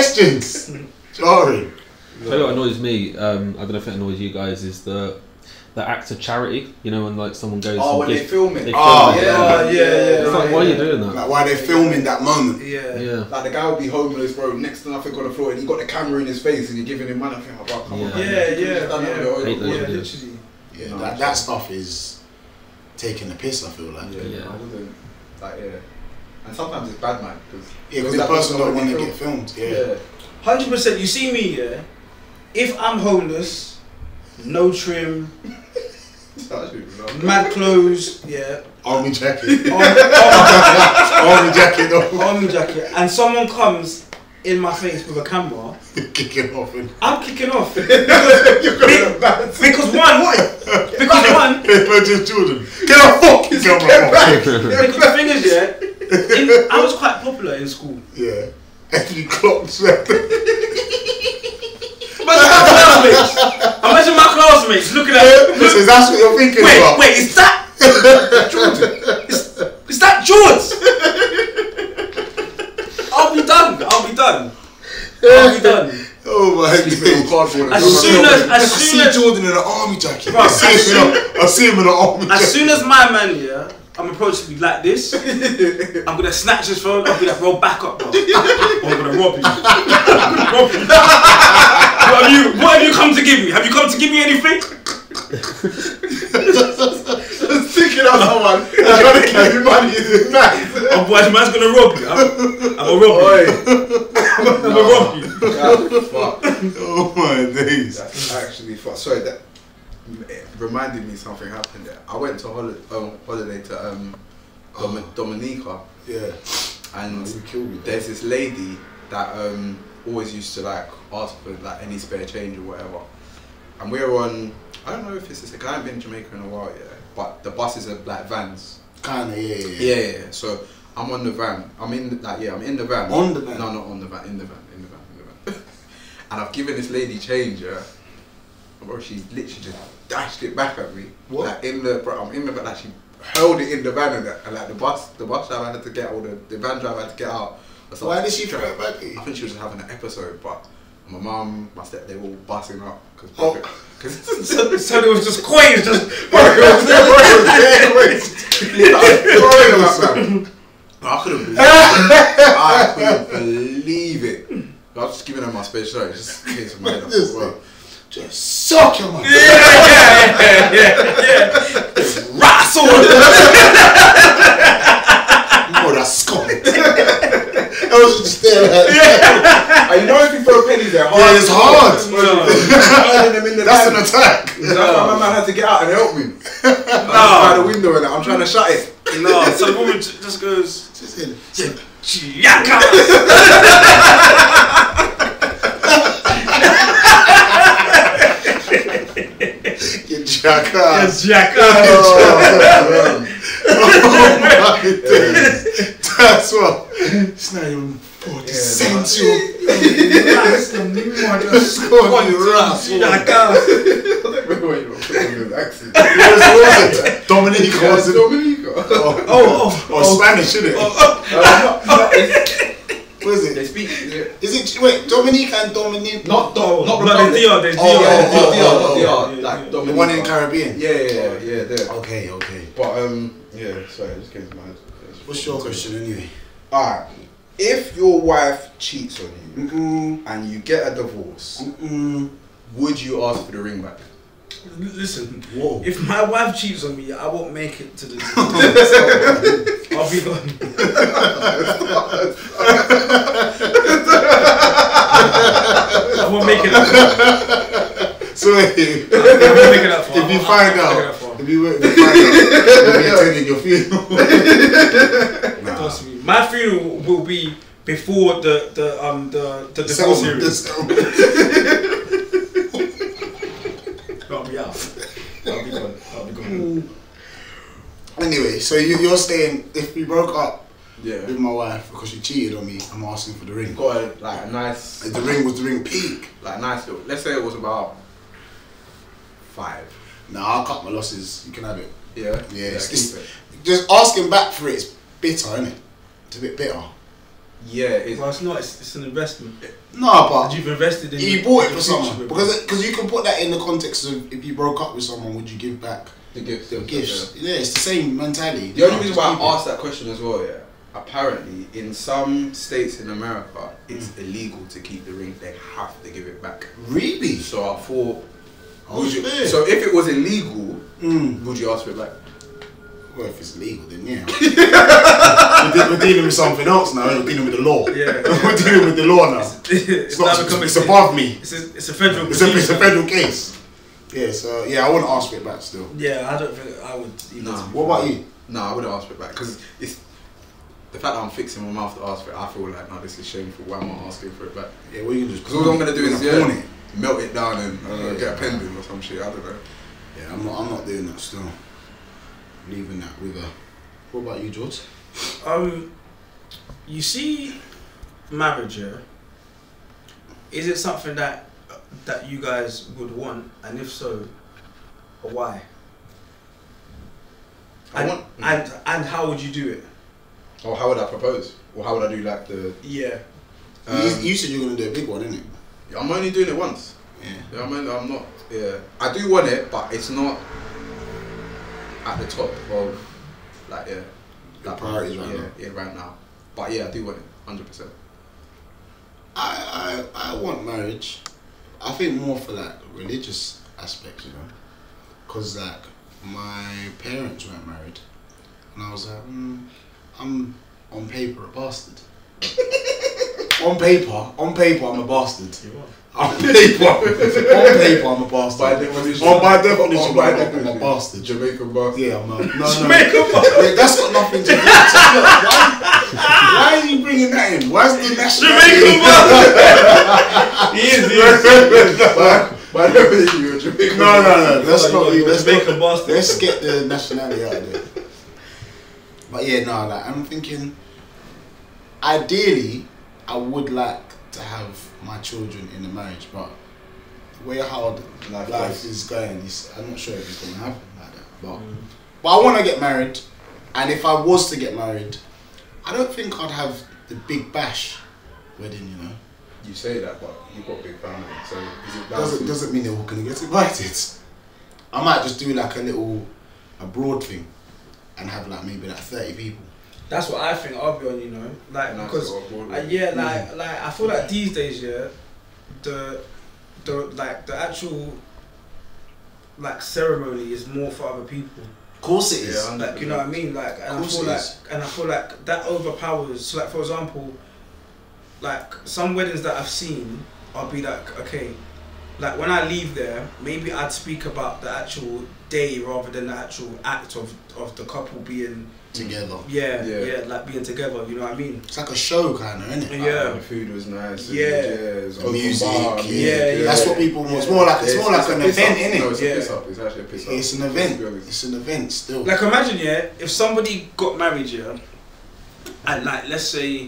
Speaker 3: Suggestions. Sorry.
Speaker 5: Tell you what annoys me, um, I don't know if it annoys you guys, is the the act of charity. You know, when like someone goes.
Speaker 1: Oh,
Speaker 5: and
Speaker 1: when
Speaker 5: gives,
Speaker 1: they film it.
Speaker 5: They
Speaker 3: Oh,
Speaker 5: film it.
Speaker 2: yeah, yeah, yeah.
Speaker 5: It's like, why are you
Speaker 2: yeah.
Speaker 5: doing that?
Speaker 3: Like why they filming that moment?
Speaker 2: Yeah.
Speaker 5: Yeah.
Speaker 1: Like the guy would be homeless, bro, next to nothing on the floor, and you got the camera in his face, and you're giving him money. I think, oh, bro, come
Speaker 5: Yeah.
Speaker 1: on, man.
Speaker 2: Yeah,
Speaker 1: You could've
Speaker 2: yeah,
Speaker 1: just done that
Speaker 2: yeah.
Speaker 1: on your own.
Speaker 5: Hate those
Speaker 2: Yeah,
Speaker 5: videos.
Speaker 2: literally.
Speaker 3: Yeah,
Speaker 1: No,
Speaker 3: that, that stuff is taking the piss. I feel like.
Speaker 1: Yeah,
Speaker 5: Yeah.
Speaker 1: I wouldn't. Like, yeah. And sometimes it's bad, man, because
Speaker 3: Yeah, because the person don't want to get filmed. Yeah.
Speaker 1: Yeah.
Speaker 2: Hundred percent. You see me, yeah. If I'm homeless, no trim, mad clothes, yeah,
Speaker 3: Army jacket.
Speaker 2: army, army,
Speaker 3: Army jacket. though.
Speaker 2: army jacket, and someone comes in my face with a camera,
Speaker 3: Kicking off. And
Speaker 2: I'm kicking off because, because one, because one,
Speaker 3: Virgin children. Get a fucking camera.
Speaker 2: because the thing is, yeah, in, I was quite popular in school.
Speaker 3: Yeah. And you clocked that.
Speaker 2: Imagine my classmates. Imagine my classmates looking at.
Speaker 3: So that's what you're thinking
Speaker 2: Wait,
Speaker 3: about.
Speaker 2: wait, is that George? Is, is that George? I'll be done. I'll be done. I'll be done.
Speaker 3: Oh my
Speaker 1: Sleeping on
Speaker 3: days.
Speaker 1: cardboard.
Speaker 2: As soon as,
Speaker 3: I
Speaker 2: as
Speaker 3: see
Speaker 2: soon as,
Speaker 3: Jordan in an army jacket.
Speaker 2: Bro,
Speaker 3: I, see
Speaker 2: as
Speaker 3: him in a, I see him in an army jacket.
Speaker 2: as soon as my man, yeah, I'm approaching me like this, I'm gonna snatch his phone. I'll be like, bro, back up, bro. I'm gonna rob you. I'm gonna rob you. What have you? What have you come to give me? Have you come to give me anything?
Speaker 1: Thinking of someone trying to give you money is nice.
Speaker 2: Oh, boy, this man's gonna rob you. I'm, I'm gonna rob you. I'm gonna rob you.
Speaker 1: That's fuck.
Speaker 3: Oh my days.
Speaker 1: That's actually fuck. Sorry, that it reminded me something happened there. I went to holiday, um, holiday to um, Dom- Dominica,
Speaker 3: Yeah.
Speaker 1: and
Speaker 3: You killed me.
Speaker 1: there's this lady that um, always used to like ask for like any spare change or whatever. And we were on, I don't know if it's this, I haven't been in Jamaica in a while, yeah, but the buses are like vans.
Speaker 3: Kinda, yeah, yeah.
Speaker 1: Yeah, yeah, yeah. So I'm on the van. I'm in like yeah, I'm in the van.
Speaker 3: On the van?
Speaker 1: No, not on the van. In the van. In the van. In the van. And I've given this lady change, yeah. Bro, she literally just dashed it back at me.
Speaker 3: What?
Speaker 1: Like in the, bro, I'm in the van. Like she held it in the van and, and like the bus, the bus driver had to get, or the, the van driver had to get out. So
Speaker 3: Why did she throw it back at you?
Speaker 1: I think she was just having an episode, but my mum, my step, they were all busting up because.
Speaker 3: Oh.
Speaker 2: So, so there was just coins, just.
Speaker 1: I couldn't believe it. I couldn't believe it. I was just giving her my space, sorry, just in case of my head. I
Speaker 3: Just,
Speaker 1: thought, well,
Speaker 3: just suck your money.
Speaker 2: Yeah, yeah, yeah, yeah. Rassle.
Speaker 3: Oh, that's scum. I was just there like,
Speaker 1: and you know if you throw pennies there, hard.
Speaker 3: yeah, it's hard.
Speaker 1: Hiding them in the
Speaker 3: That's
Speaker 1: van.
Speaker 3: an attack.
Speaker 1: That's why my man had to get out and help me.
Speaker 2: No.
Speaker 1: By the window and I'm trying to shut it.
Speaker 2: No, so the woman j- just goes,
Speaker 3: Just in.
Speaker 2: Yaka!
Speaker 3: You jackass.
Speaker 2: Yaka!
Speaker 3: Oh, oh my days. That's what. It's not even forty cents. You scored you rascal.
Speaker 2: Yaka!
Speaker 1: Wait, wait, wait, accent.
Speaker 3: What was it? Dominica,
Speaker 1: Yeah,
Speaker 3: was it?
Speaker 1: Dominica.
Speaker 3: Oh,
Speaker 2: Oh, oh,
Speaker 3: oh, Spanish, isn't it?
Speaker 1: Uh, not, not, it's-
Speaker 3: What is
Speaker 1: they
Speaker 3: it?
Speaker 1: speak. Yeah.
Speaker 3: Is it, wait, Dominica and Dominic?
Speaker 1: Not,
Speaker 2: oh,
Speaker 1: not, not
Speaker 2: no, there's D R, there's D R.
Speaker 3: Oh,
Speaker 1: Yeah,
Speaker 3: oh,
Speaker 1: D R,
Speaker 3: oh,
Speaker 1: not
Speaker 3: oh,
Speaker 1: D R.
Speaker 2: yeah,
Speaker 1: Like
Speaker 2: yeah.
Speaker 3: The
Speaker 1: Dominica.
Speaker 3: one in Caribbean?
Speaker 1: Yeah, yeah, yeah, yeah, there.
Speaker 3: Okay, okay.
Speaker 1: But um, yeah. Sorry, I just came to my head.
Speaker 3: What's your question anyway?
Speaker 1: Alright, if your wife cheats on you
Speaker 3: Mm-mm.
Speaker 1: and you get a divorce,
Speaker 3: Mm-mm.
Speaker 1: would you ask for the ring back?
Speaker 2: Listen,
Speaker 3: Whoa.
Speaker 2: if my wife cheats on me, I won't make it to the. I'll be gone. I won't make it that far.
Speaker 3: So if,
Speaker 2: I won't make it that far.
Speaker 3: if you
Speaker 2: I
Speaker 3: find
Speaker 2: won't make it that
Speaker 3: out,
Speaker 2: far.
Speaker 3: if you, if you find out, you're attending your funeral. Nah.
Speaker 2: Trust me, my funeral will be before the the um the the divorce
Speaker 3: Settlement, the
Speaker 2: series.
Speaker 3: settlement.
Speaker 2: I'll be out. I'll be gone. I'll be gone.
Speaker 3: Anyway, so you, you're saying if we broke up
Speaker 1: Yeah.
Speaker 3: with my wife because she cheated on me, I'm asking for the ring.
Speaker 1: You've got a, like a nice,
Speaker 3: The ring was the ring peak.
Speaker 1: like nice little. Let's say it was about five.
Speaker 3: Nah, I'll cut my losses. You can have it.
Speaker 1: Yeah.
Speaker 3: Yeah, it's-
Speaker 1: keep
Speaker 3: it's-
Speaker 1: it.
Speaker 3: Just asking back for it is bitter, isn't it? It's a bit bitter.
Speaker 1: yeah, it's,
Speaker 2: Well, it's not. It's, it's an investment.
Speaker 3: No, but
Speaker 2: You've invested in.
Speaker 3: you bought it
Speaker 2: the
Speaker 3: for
Speaker 2: future
Speaker 3: someone
Speaker 2: with
Speaker 3: because because you can put that in the context of if you broke up with someone, would you give back
Speaker 1: the gifts.
Speaker 3: the
Speaker 1: and
Speaker 3: gifts?
Speaker 1: stuff,
Speaker 3: Yeah, it's the same mentality.
Speaker 1: yeah. The only
Speaker 3: You
Speaker 1: reason
Speaker 3: can't
Speaker 1: why
Speaker 3: just
Speaker 1: I
Speaker 3: keep
Speaker 1: asked that question as well, yeah. Apparently, in some states in America, it's illegal to keep the ring. They have to give it back.
Speaker 3: it. Really?
Speaker 1: So I thought,
Speaker 3: Oh,
Speaker 1: would you,
Speaker 3: shit.
Speaker 1: so if it was illegal,
Speaker 3: Mm.
Speaker 1: would you ask for it back?
Speaker 3: Well, if it's legal, then yeah. we're, de- we're dealing with something else now. We're dealing with the law.
Speaker 2: Yeah.
Speaker 3: we're dealing with the law now.
Speaker 2: It's,
Speaker 3: It's
Speaker 2: now
Speaker 3: not. It's,
Speaker 2: becoming-
Speaker 3: it's above me.
Speaker 2: It's a, it's a federal.
Speaker 3: It's a, it's a
Speaker 2: procedure.
Speaker 3: federal case. Yeah. So yeah, I wouldn't ask for it back still.
Speaker 2: Yeah, I don't think I would. Either,
Speaker 1: Nah.
Speaker 2: to be
Speaker 3: What about you?
Speaker 1: No, I wouldn't ask for it back because it's the fact that I'm fixing my mouth to ask for it. I feel like, no, this is shameful. Why am I asking for it back?
Speaker 3: Yeah, well, you can just.
Speaker 1: Because all I'm gonna do
Speaker 3: you're
Speaker 1: is
Speaker 3: gonna pawn
Speaker 1: yeah,
Speaker 3: it.
Speaker 1: melt it down and I don't know,
Speaker 3: Yeah,
Speaker 1: get a
Speaker 3: yeah.
Speaker 1: pendant or some shit. I don't know.
Speaker 3: Yeah, I'm not. I'm not doing that still. Leaving that with her. What about you, George?
Speaker 2: Um, you see, marriage. Yeah. Is it something that that you guys would want, and if so, why?
Speaker 1: I
Speaker 2: And,
Speaker 1: want.
Speaker 2: and and how would you do it?
Speaker 1: Or how would I propose? Or how would I do like the?
Speaker 2: Yeah.
Speaker 1: Um,
Speaker 3: you, you said you were gonna do a big one, innit?
Speaker 1: I'm only doing it once.
Speaker 3: Yeah.
Speaker 1: Yeah, I'm, only, I'm not. Yeah, I do want it, but it's not at the top of like yeah.
Speaker 3: The
Speaker 1: like,
Speaker 3: priorities right
Speaker 1: yeah,
Speaker 3: now.
Speaker 1: Yeah, right now. But yeah, I do want it, hundred percent.
Speaker 3: I, I I want marriage. I think more for like religious aspects, you know, cause like my parents weren't married, and I was like, mm, I'm on paper a bastard. on paper, on paper, I'm a bastard.
Speaker 2: You are.
Speaker 3: On paper, on paper, I'm a bastard.
Speaker 1: By definition.
Speaker 3: Oh, by definition,
Speaker 1: Oh, by
Speaker 3: I'm a- I'm
Speaker 1: definition.
Speaker 3: a bastard.
Speaker 1: Jamaican bastard.
Speaker 3: Yeah, I'm a, no, no.
Speaker 2: Jamaican bastard.
Speaker 3: Wait, that's got nothing to do. Why, why are you bringing that in? Why's the nationality?
Speaker 2: Jamaican bastard. He is. He is.
Speaker 1: By, by definition, you're a Jamaican
Speaker 3: No, no,
Speaker 1: bastard.
Speaker 3: no. Let's
Speaker 2: Like,
Speaker 3: not.
Speaker 2: you're a
Speaker 3: Let's
Speaker 2: Jamaican
Speaker 3: not.
Speaker 2: bastard.
Speaker 3: Let's get the nationality out of there. But yeah, no. Like I'm thinking. Ideally, I would like to have my children in a marriage, but the way hard
Speaker 1: Life
Speaker 3: life
Speaker 1: goes.
Speaker 3: is going, is I'm not sure if it's gonna happen like that. But but I want to get married, and if I was to get married, I don't think I'd have the big bash wedding. You know,
Speaker 1: You say that, but you've got a big family, so is it
Speaker 3: doesn't
Speaker 1: down to-
Speaker 3: doesn't mean they're all gonna get invited. I might just do like a little abroad thing, and have like maybe like thirty people.
Speaker 2: That's what I think. I'll be on. You know, like
Speaker 1: a nice
Speaker 2: because.
Speaker 1: little abroad
Speaker 2: Uh,
Speaker 1: wedding?
Speaker 2: yeah, like like I feel like these days, yeah, the the like the actual like ceremony is more for other people.
Speaker 3: Of course it is.
Speaker 1: Yeah,
Speaker 2: Like you know what I mean? Like and I
Speaker 3: course
Speaker 2: feel
Speaker 3: it
Speaker 2: like
Speaker 3: is.
Speaker 2: and I feel like that overpowers. So like for example, like some weddings that I've seen, I'll be like, okay, like when I leave there, maybe I'd speak about the actual day rather than the actual act of of the couple being
Speaker 3: Together.
Speaker 2: yeah yeah,
Speaker 1: Yeah.
Speaker 2: like being together. You know what I mean?
Speaker 3: It's like a show kind of, isn't it?
Speaker 2: Yeah.
Speaker 1: Ah, the food was nice. and
Speaker 2: Yeah.
Speaker 1: it was
Speaker 3: The
Speaker 1: open
Speaker 3: music,
Speaker 1: bar,
Speaker 3: yeah,
Speaker 2: yeah, yeah.
Speaker 3: That's what people want. It's
Speaker 2: Yeah.
Speaker 3: more like it's
Speaker 1: Yeah,
Speaker 3: more like
Speaker 1: a
Speaker 3: an
Speaker 1: piss
Speaker 3: event,
Speaker 1: up.
Speaker 3: innit?
Speaker 1: No, it's a
Speaker 2: Yeah.
Speaker 1: piss up. It's actually a piss up.
Speaker 3: It's an
Speaker 1: Let's
Speaker 3: event.
Speaker 1: be honest.
Speaker 3: It's an event still.
Speaker 2: Like imagine, yeah, if somebody got married, yeah, and like let's say,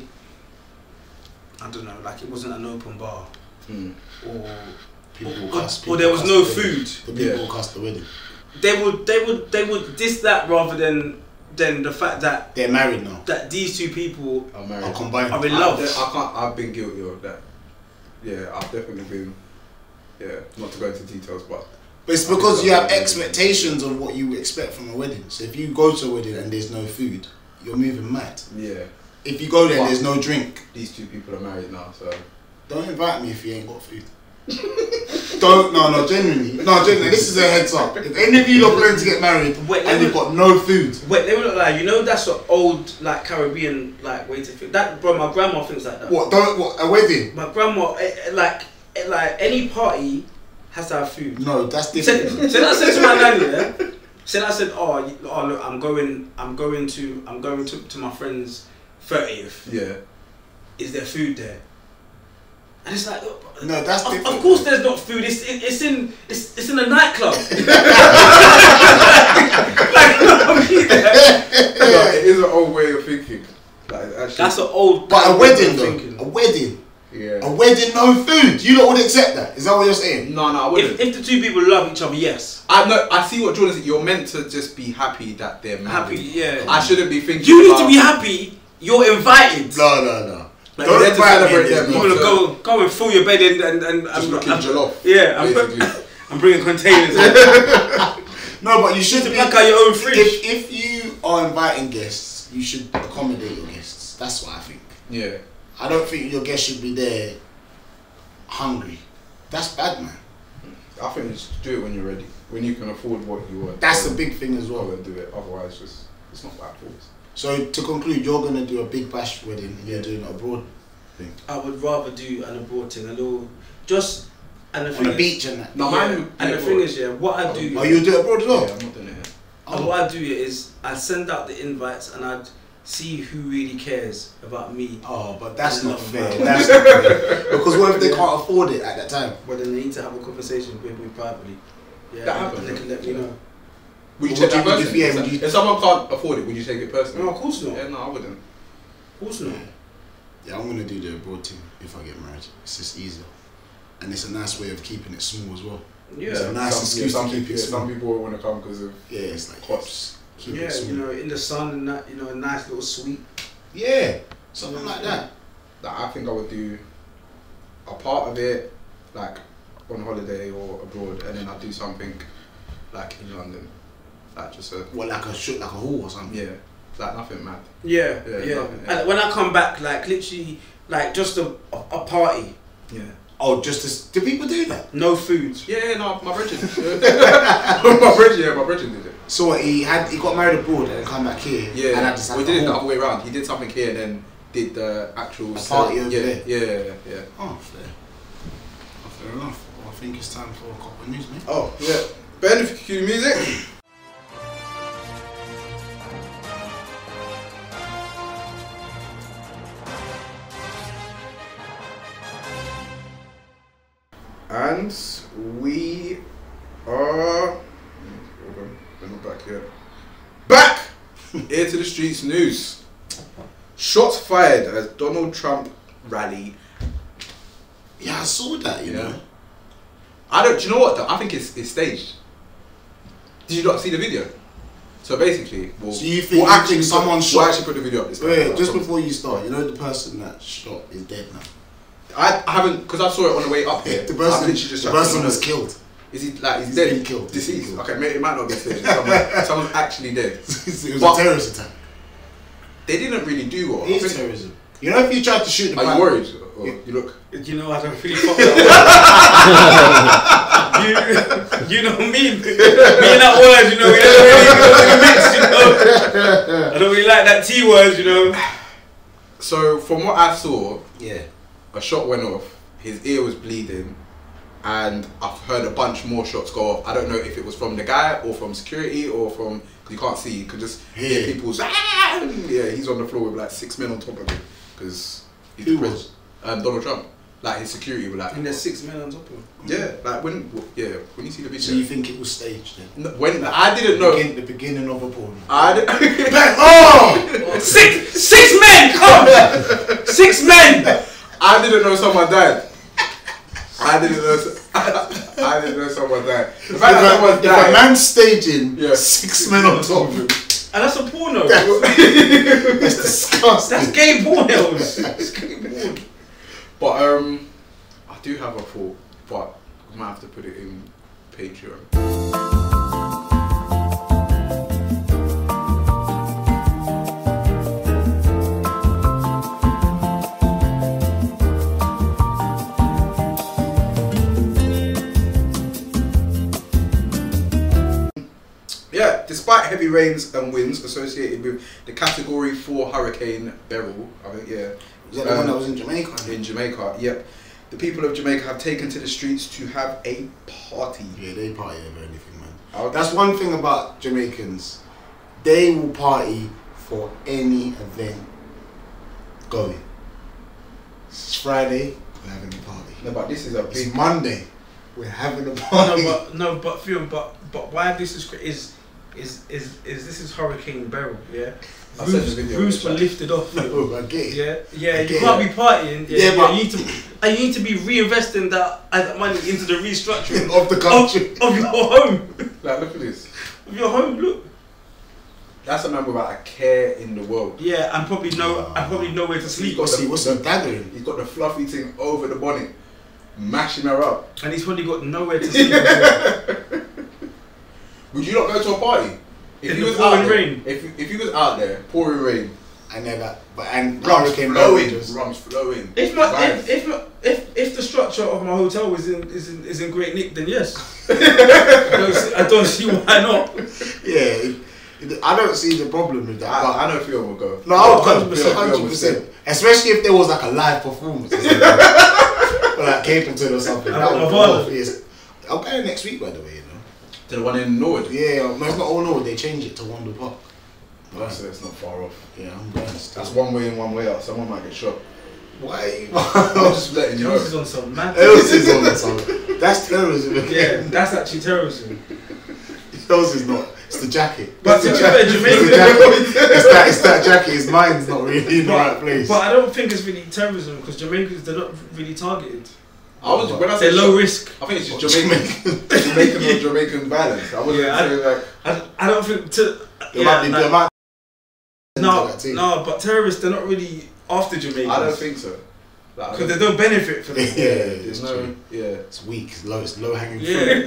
Speaker 2: I don't know, like it wasn't an open bar,
Speaker 1: Mm.
Speaker 2: or
Speaker 3: people
Speaker 2: or,
Speaker 3: will cuss,
Speaker 2: or
Speaker 3: people
Speaker 2: there was
Speaker 3: cuss
Speaker 2: no
Speaker 3: the wedding.
Speaker 2: food,
Speaker 3: The people
Speaker 1: Yeah.
Speaker 3: will cuss the wedding.
Speaker 2: they would they would they would diss that rather than than the fact that
Speaker 3: They're married now.
Speaker 2: that these two people
Speaker 1: I'm married.
Speaker 3: Are combined.
Speaker 2: are in
Speaker 1: I-
Speaker 2: love.
Speaker 1: I can't. I've been guilty of that. Yeah, I've definitely been. Yeah, not to go into details, but
Speaker 3: But it's because you have expectations of what you expect from a wedding. So if you go to a wedding and there's no food, you're moving mad.
Speaker 1: yeah,
Speaker 3: If you go there and
Speaker 1: What?
Speaker 3: there's no drink,
Speaker 1: these two people are married now, so
Speaker 3: don't invite me if you ain't got food. Don't, no, no, genuinely. No, genuinely, this is a heads up. If any of you are planning to get married
Speaker 2: Wait,
Speaker 3: and
Speaker 2: let
Speaker 3: you've
Speaker 2: me-
Speaker 3: got no food,
Speaker 2: Wait, let me not lie. You know that's an old like Caribbean like way to think. That bro, my grandma thinks like that.
Speaker 3: what, don't, what, a wedding?
Speaker 2: My grandma eh, eh, like eh, like any party has to have food.
Speaker 3: No, that's
Speaker 2: Said,
Speaker 3: different.
Speaker 2: said I said to my nanny, yeah. Said I said, oh, you- oh look, I'm going, I'm going to, I'm going to, to my friend's thirtieth.
Speaker 1: yeah.
Speaker 2: Is there food there? And it's like,
Speaker 3: No, that's
Speaker 2: of,
Speaker 3: different.
Speaker 2: of course there's not food. It's it, it's in it's it's in a nightclub. Like, you know what I mean?
Speaker 1: No, it is an old way of thinking. Like actually,
Speaker 2: That's an old.
Speaker 3: But a
Speaker 2: kind of
Speaker 3: wedding
Speaker 2: way of
Speaker 3: though,
Speaker 2: thinking.
Speaker 3: a wedding,
Speaker 1: yeah.
Speaker 3: a wedding, no food. You lot would accept that? Is that what you're saying?
Speaker 1: No, no, I wouldn't.
Speaker 2: If if the two people love each other, yes.
Speaker 1: I know. I see what Jordan said. You're meant to just be happy that they're married.
Speaker 2: Happy, yeah.
Speaker 1: I shouldn't be thinking.
Speaker 2: You need
Speaker 1: about,
Speaker 2: to be happy. You're invited.
Speaker 3: No, no, no.
Speaker 1: Like,
Speaker 3: Don't
Speaker 1: you're there to
Speaker 3: invite me
Speaker 1: celebrate
Speaker 3: in
Speaker 1: them.
Speaker 3: this.
Speaker 2: You
Speaker 1: not
Speaker 2: want to
Speaker 1: to
Speaker 2: go go and fill your bed in and and
Speaker 1: just
Speaker 2: I'm,
Speaker 1: looking
Speaker 2: I'm,
Speaker 1: jollof.
Speaker 2: yeah, I'm,
Speaker 1: basically.
Speaker 2: I'm bringing containers.
Speaker 3: No, but you should
Speaker 2: To
Speaker 3: be,
Speaker 2: pack out your own fridge.
Speaker 3: If, if you are inviting guests, you should accommodate your guests. That's what I think.
Speaker 1: Yeah.
Speaker 3: I don't think your guests should be there hungry. That's bad, man.
Speaker 1: I think just do it when you're ready. When you can afford what you want.
Speaker 3: That's
Speaker 1: Go
Speaker 3: the big thing as
Speaker 1: Go
Speaker 3: well.
Speaker 1: and do it. Otherwise, just it's not bad force.
Speaker 3: So to conclude, you're gonna do a big bash wedding and you're doing it abroad
Speaker 2: I would rather do an abroad thing, a little just and the
Speaker 3: on
Speaker 2: thing
Speaker 3: the
Speaker 2: is,
Speaker 3: beach and that.
Speaker 1: No,
Speaker 2: yeah,
Speaker 1: mine would
Speaker 2: and
Speaker 1: be
Speaker 2: the thing
Speaker 1: abroad.
Speaker 2: is, yeah, what I do,
Speaker 3: Oh, you do it abroad as well?
Speaker 1: Yeah, I'm not doing it here.
Speaker 2: and what I do is I send out the invites and I'd see who really cares about me.
Speaker 3: Oh, but that's
Speaker 2: I
Speaker 3: not
Speaker 2: love
Speaker 3: fair.
Speaker 2: that.
Speaker 3: That's not fair. Because what if they
Speaker 2: Yeah.
Speaker 3: can't afford it at that time?
Speaker 2: But then they need to have a conversation with me privately. Yeah,
Speaker 1: That
Speaker 2: and
Speaker 1: happens,
Speaker 2: they can let me
Speaker 1: yeah.
Speaker 2: know.
Speaker 1: Would you
Speaker 3: What
Speaker 1: take that
Speaker 3: would you- would you-
Speaker 1: personally?
Speaker 3: yeah,
Speaker 1: If
Speaker 3: would
Speaker 1: so-
Speaker 3: you-
Speaker 1: If someone can't afford it, would you take it personally?
Speaker 2: No, of course not.
Speaker 1: Yeah, no, I wouldn't.
Speaker 2: Of course not.
Speaker 3: Yeah, I'm gonna do the abroad thing if I get married. It's just easier. And it's a nice way of keeping it small as well.
Speaker 2: Yeah,
Speaker 3: It's a nice
Speaker 1: some,
Speaker 3: excuse
Speaker 1: yeah, some
Speaker 3: to keep
Speaker 1: people,
Speaker 3: it
Speaker 1: yeah,
Speaker 3: small.
Speaker 1: some people want to come because of
Speaker 3: Yeah, it's like
Speaker 1: Costs.
Speaker 3: keep
Speaker 2: yeah,
Speaker 3: it small.
Speaker 2: you know, in the sun and that, you know, a nice little suite.
Speaker 3: Yeah, something like that.
Speaker 1: that. I think I would do a part of it like on holiday or abroad, and then I'd do something like in London, like just a
Speaker 3: What, like a shoot, like a hall or something?
Speaker 1: yeah, like nothing mad.
Speaker 2: Yeah,
Speaker 1: Yeah,
Speaker 2: yeah.
Speaker 1: nothing, yeah.
Speaker 2: And when I come back, like literally, like just a a party,
Speaker 1: Yeah.
Speaker 3: Oh, just to, do people do that?
Speaker 2: no food.
Speaker 1: Yeah, yeah, no, my brethren. my brethren, yeah, my brethren did it.
Speaker 3: So what, he had he got married abroad and then come back here.
Speaker 1: Yeah,
Speaker 3: and had this
Speaker 1: we
Speaker 3: like
Speaker 1: did
Speaker 3: a
Speaker 1: it the
Speaker 3: hall.
Speaker 1: other way around. He did something here and then did the actual
Speaker 3: A
Speaker 1: cel-
Speaker 3: party over
Speaker 1: yeah,
Speaker 3: there.
Speaker 1: Yeah, yeah, yeah.
Speaker 3: Oh, fair. Oh, fair enough. Well, I think it's time for a couple of news, mate.
Speaker 1: Oh, yeah. Ben, if you cue music. And we are. Hold on, we're not back yet. Back! Ear to the Streets news. Shots fired as Donald Trump rally.
Speaker 3: Yeah, I saw that. You
Speaker 1: Yeah.
Speaker 3: know.
Speaker 1: I don't. Do you know what? Though? I think it's it's staged. Did you not see the video? So basically, we'll,
Speaker 3: So you think-
Speaker 1: we'll
Speaker 3: you
Speaker 1: actually
Speaker 3: think someone
Speaker 1: put,
Speaker 3: shot-
Speaker 1: We'll actually put the video up this time.
Speaker 3: Wait,
Speaker 1: I
Speaker 3: just
Speaker 1: promise.
Speaker 3: before you start, you know the person that shot is dead now.
Speaker 1: I, I haven't because I saw it on the way up here.
Speaker 3: The
Speaker 1: I've
Speaker 3: person,
Speaker 1: literally just
Speaker 3: the
Speaker 1: checked
Speaker 3: person
Speaker 1: on
Speaker 3: was
Speaker 1: it.
Speaker 3: killed.
Speaker 1: Is he like he's,
Speaker 3: He's
Speaker 1: dead?
Speaker 3: been killed. He's been
Speaker 1: Deceased.
Speaker 3: killed.
Speaker 1: Okay, maybe it might not be staged. Someone, someone's actually dead.
Speaker 3: it was
Speaker 1: But-
Speaker 3: a terrorist attack.
Speaker 1: They didn't really do what.
Speaker 3: It
Speaker 1: I
Speaker 3: is
Speaker 1: think-
Speaker 3: terrorism. You know, if you tried to shoot the
Speaker 1: Are
Speaker 3: pal-
Speaker 1: you worried? Or you look.
Speaker 2: You know, I don't really fuck that word. you, you know me. Me and that word, you know, we don't really, we don't really mix, you know. I don't really like that T word, you know.
Speaker 1: So from what I saw,
Speaker 3: Yeah.
Speaker 1: a shot went off. His ear was bleeding, and I've heard a bunch more shots go off. I don't know if it was from the guy or from security or from because you can't see. You could just hear
Speaker 3: Yeah.
Speaker 1: people's. "Ah!" Yeah, he's on the floor with like six men on top of him because he's
Speaker 3: Who
Speaker 1: the pres-
Speaker 3: was?
Speaker 1: Um, Donald Trump. Like his security were like.
Speaker 2: And there's six men on top of him.
Speaker 1: Yeah, like when yeah when you see the video.
Speaker 3: So you think it was staged then?
Speaker 1: No, when I didn't know.
Speaker 3: Begin, the beginning of a porn.
Speaker 1: I didn't.
Speaker 3: Oh!
Speaker 2: Six, six men, come! Six men!
Speaker 1: I didn't know someone died. I didn't know. So- I didn't know someone died. The
Speaker 3: If
Speaker 1: fact that
Speaker 3: a,
Speaker 1: someone
Speaker 3: if a
Speaker 1: died.
Speaker 3: man's staging
Speaker 1: Yeah.
Speaker 3: six men on top of him,
Speaker 2: And that's a porno.
Speaker 3: that's disgusting.
Speaker 2: That's gay pornos. That's gay porn.
Speaker 1: But um, I do have a thought, but I might have to put it in Patreon. Yeah, despite heavy rains and winds associated with the Category four Hurricane Beryl, I think, yeah,
Speaker 3: Was that the
Speaker 1: Um,
Speaker 3: one that was in Jamaica?
Speaker 1: in Jamaica, yep. The people of Jamaica have taken to the streets to have a party.
Speaker 3: Yeah, they party over anything, man.
Speaker 1: I'll-
Speaker 3: That's one thing about Jamaicans. They will party for any event going. It's Friday, we're having a party.
Speaker 1: No, but this is a
Speaker 3: It's
Speaker 1: big.
Speaker 3: Monday, we're having a
Speaker 2: No,
Speaker 3: party.
Speaker 2: but no, but film, but but why this is cra- is is is is this is Hurricane Beryl, yeah.
Speaker 1: I'll send
Speaker 2: Roofs,
Speaker 1: the video
Speaker 2: roofs
Speaker 1: in
Speaker 2: were
Speaker 1: the chat.
Speaker 2: lifted off.
Speaker 3: Oh, I get it.
Speaker 2: Yeah, yeah.
Speaker 3: Okay,
Speaker 2: You can't
Speaker 3: yeah.
Speaker 2: be partying. Yeah,
Speaker 3: Yeah,
Speaker 2: yeah,
Speaker 3: but-
Speaker 2: you need to and you need to be reinvesting that that money into the restructuring
Speaker 3: Of the country.
Speaker 2: of, of your home,
Speaker 1: Like, look at this.
Speaker 2: of your home. Look,
Speaker 1: That's a man without a care in the world.
Speaker 2: Yeah, and probably no, and probably nowhere to sleep.
Speaker 3: What's he, what's he daggering?
Speaker 1: He's got the fluffy thing over the bonnet, mashing her up.
Speaker 2: And he's probably got nowhere to sleep. As well.
Speaker 1: Would you not go to a party? If
Speaker 2: In
Speaker 1: you
Speaker 2: the
Speaker 1: was out
Speaker 2: pouring
Speaker 1: there,
Speaker 2: rain?
Speaker 1: If you, if you was out there, pouring rain,
Speaker 3: I never, but and
Speaker 1: rum's
Speaker 3: hurricane
Speaker 1: flowing,
Speaker 3: just-
Speaker 1: rum's flowing.
Speaker 2: If my
Speaker 1: Vibes.
Speaker 2: if, if my if if the structure of my hotel is in is in, is in great nick, then yes. I, don't see, I don't see why not.
Speaker 3: Yeah, it- I don't see the problem with that. but
Speaker 1: I, I know Theo will go.
Speaker 3: No, I would
Speaker 2: one
Speaker 3: come,
Speaker 2: hundred percent,
Speaker 3: hundred percent. Especially if there was like a live performance or something. Or like Capleton or something.
Speaker 2: I
Speaker 3: That
Speaker 2: don't
Speaker 3: would
Speaker 2: know.
Speaker 3: go off, yes. I'm going next week, by the way, you know.
Speaker 1: To the one in Norwood.
Speaker 3: Yeah, no, it's not all Norwood, they changed it to Wonder Park.
Speaker 1: Right. So it's not far off.
Speaker 3: Yeah, I'm going still.
Speaker 1: That's one way in, one way out. Someone might get shot.
Speaker 3: Why are you...
Speaker 1: I'm just letting you know.
Speaker 2: Jones is on some mad.
Speaker 3: Else is on something. That's terrorism.
Speaker 2: Yeah, that's actually terrorism.
Speaker 3: Else is not. It's the jacket.
Speaker 2: But
Speaker 3: It's
Speaker 2: to
Speaker 3: the
Speaker 2: be
Speaker 3: jacket.
Speaker 2: fair, Jamaica-
Speaker 3: It's the jacket. It's that, it's that jacket. His mind's not really in the right place.
Speaker 2: But I don't think it's really terrorism because Jamaicans they're not really targeted.
Speaker 1: I was when I
Speaker 2: They're
Speaker 1: said
Speaker 2: low
Speaker 1: shot,
Speaker 2: risk.
Speaker 1: I think it's just Jamaican, Jamaican or Jamaican violence. I wasn't
Speaker 2: Yeah, I-
Speaker 1: saying like
Speaker 2: I, I don't think to
Speaker 3: There
Speaker 2: yeah,
Speaker 3: might be,
Speaker 2: like-
Speaker 3: there might
Speaker 2: no
Speaker 3: that team.
Speaker 2: no, but terrorists they're not really after Jamaicans.
Speaker 1: I don't think so. Like, I
Speaker 2: because
Speaker 1: don't-
Speaker 2: there's no benefit for them.
Speaker 3: Yeah,
Speaker 1: there's
Speaker 3: it's
Speaker 1: no
Speaker 3: true.
Speaker 1: yeah.
Speaker 3: It's weak. It's low. It's low hanging fruit.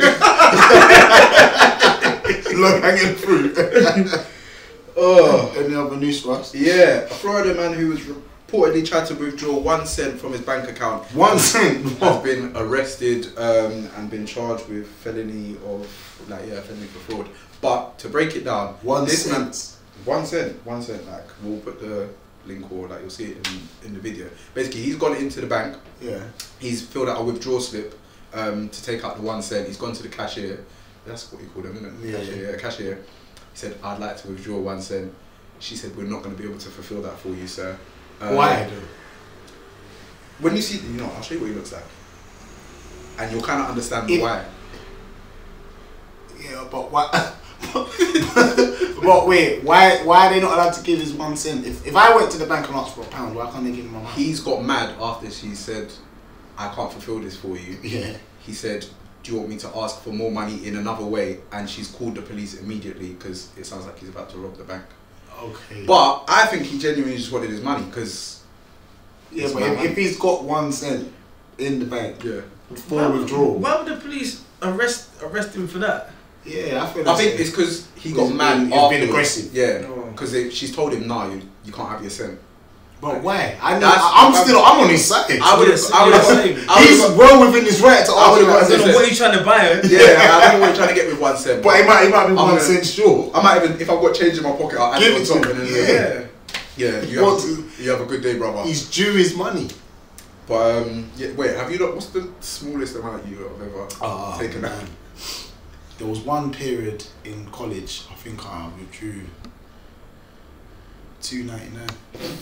Speaker 2: Yeah.
Speaker 3: Low hanging fruit.
Speaker 1: Oh
Speaker 3: Any other news for us?
Speaker 1: yeah, a Florida man who was reportedly tried to withdraw one cent from his bank account
Speaker 3: One cent.
Speaker 1: has been arrested um, and been charged with felony of like yeah felony for fraud. But to break it down,
Speaker 3: One
Speaker 1: this man
Speaker 3: cent.
Speaker 1: one cent, one cent. Like we'll put the link or like you'll see it in, in the video. Basically, he's gone into the bank.
Speaker 3: Yeah.
Speaker 1: He's filled out a withdrawal slip um, to take out the one cent. He's gone to the cashier. That's what you call them, isn't it?
Speaker 3: Yeah,
Speaker 1: Cashier. Yeah, cashier. He said, "I'd like to withdraw one cent." She said, "We're not going to be able to fulfil that for you, sir." Um,
Speaker 3: Why? though?
Speaker 1: When you see, you know, I'll show you what he looks like, and you'll kind of understand
Speaker 3: If-
Speaker 1: why.
Speaker 3: Yeah, but why? But wait, why? Why are they not allowed to give his one cent? If if I went to the bank and asked for a pound, why can't they give him a pound?
Speaker 1: He's got mad after she said, "I can't fulfil this for you."
Speaker 3: Yeah.
Speaker 1: He said, "Do you want me to ask for more money in another way?" And she's called the police immediately because it sounds like he's about to rob the bank.
Speaker 3: Okay.
Speaker 1: But I think he genuinely just wanted his money because
Speaker 3: yeah,
Speaker 1: it's
Speaker 3: but
Speaker 1: my
Speaker 3: if,
Speaker 1: money.
Speaker 3: if he's got one cent in the bank
Speaker 1: yeah.
Speaker 3: for withdrawal,
Speaker 2: Why would the police arrest arrest him for that?
Speaker 3: yeah, I feel.
Speaker 1: I
Speaker 3: that's
Speaker 1: think
Speaker 3: it.
Speaker 1: it's because he
Speaker 3: He's
Speaker 1: got
Speaker 3: been-
Speaker 1: mad.
Speaker 3: he's been
Speaker 1: afterwards.
Speaker 3: aggressive.
Speaker 1: Yeah,
Speaker 2: Oh.
Speaker 1: because she's told him, "No, you, you can't have your cent."
Speaker 3: But why? I know.
Speaker 1: That's-
Speaker 3: I'm still. I'm on his side.
Speaker 1: I would have.
Speaker 2: Yes,
Speaker 1: I would
Speaker 2: yes,
Speaker 1: have.
Speaker 2: same.
Speaker 1: I
Speaker 3: He's
Speaker 1: would have.
Speaker 3: well within his right to
Speaker 1: I
Speaker 3: ask
Speaker 1: would've
Speaker 3: for
Speaker 1: got-
Speaker 2: I don't know
Speaker 1: Listen.
Speaker 2: what you're trying to buy. eh?
Speaker 1: Yeah, I don't know what you're trying to get with one cent.
Speaker 3: But he might. He might be
Speaker 1: I'm
Speaker 3: one
Speaker 1: gonna-
Speaker 3: cent short.
Speaker 1: I might even, if I've got change in my pocket, I'll add
Speaker 3: Give
Speaker 1: it
Speaker 3: it
Speaker 1: on
Speaker 3: to
Speaker 1: top.
Speaker 3: him.
Speaker 1: And then,
Speaker 3: Yeah.
Speaker 1: yeah, you
Speaker 3: What?
Speaker 1: have, you have a good day, brother.
Speaker 3: He's due his money.
Speaker 1: But um, yeah, wait, have you not? What's the smallest amount you have ever
Speaker 3: Ah,
Speaker 1: taken out?
Speaker 3: man. There was one period in college. I think I withdrew two ninety nine.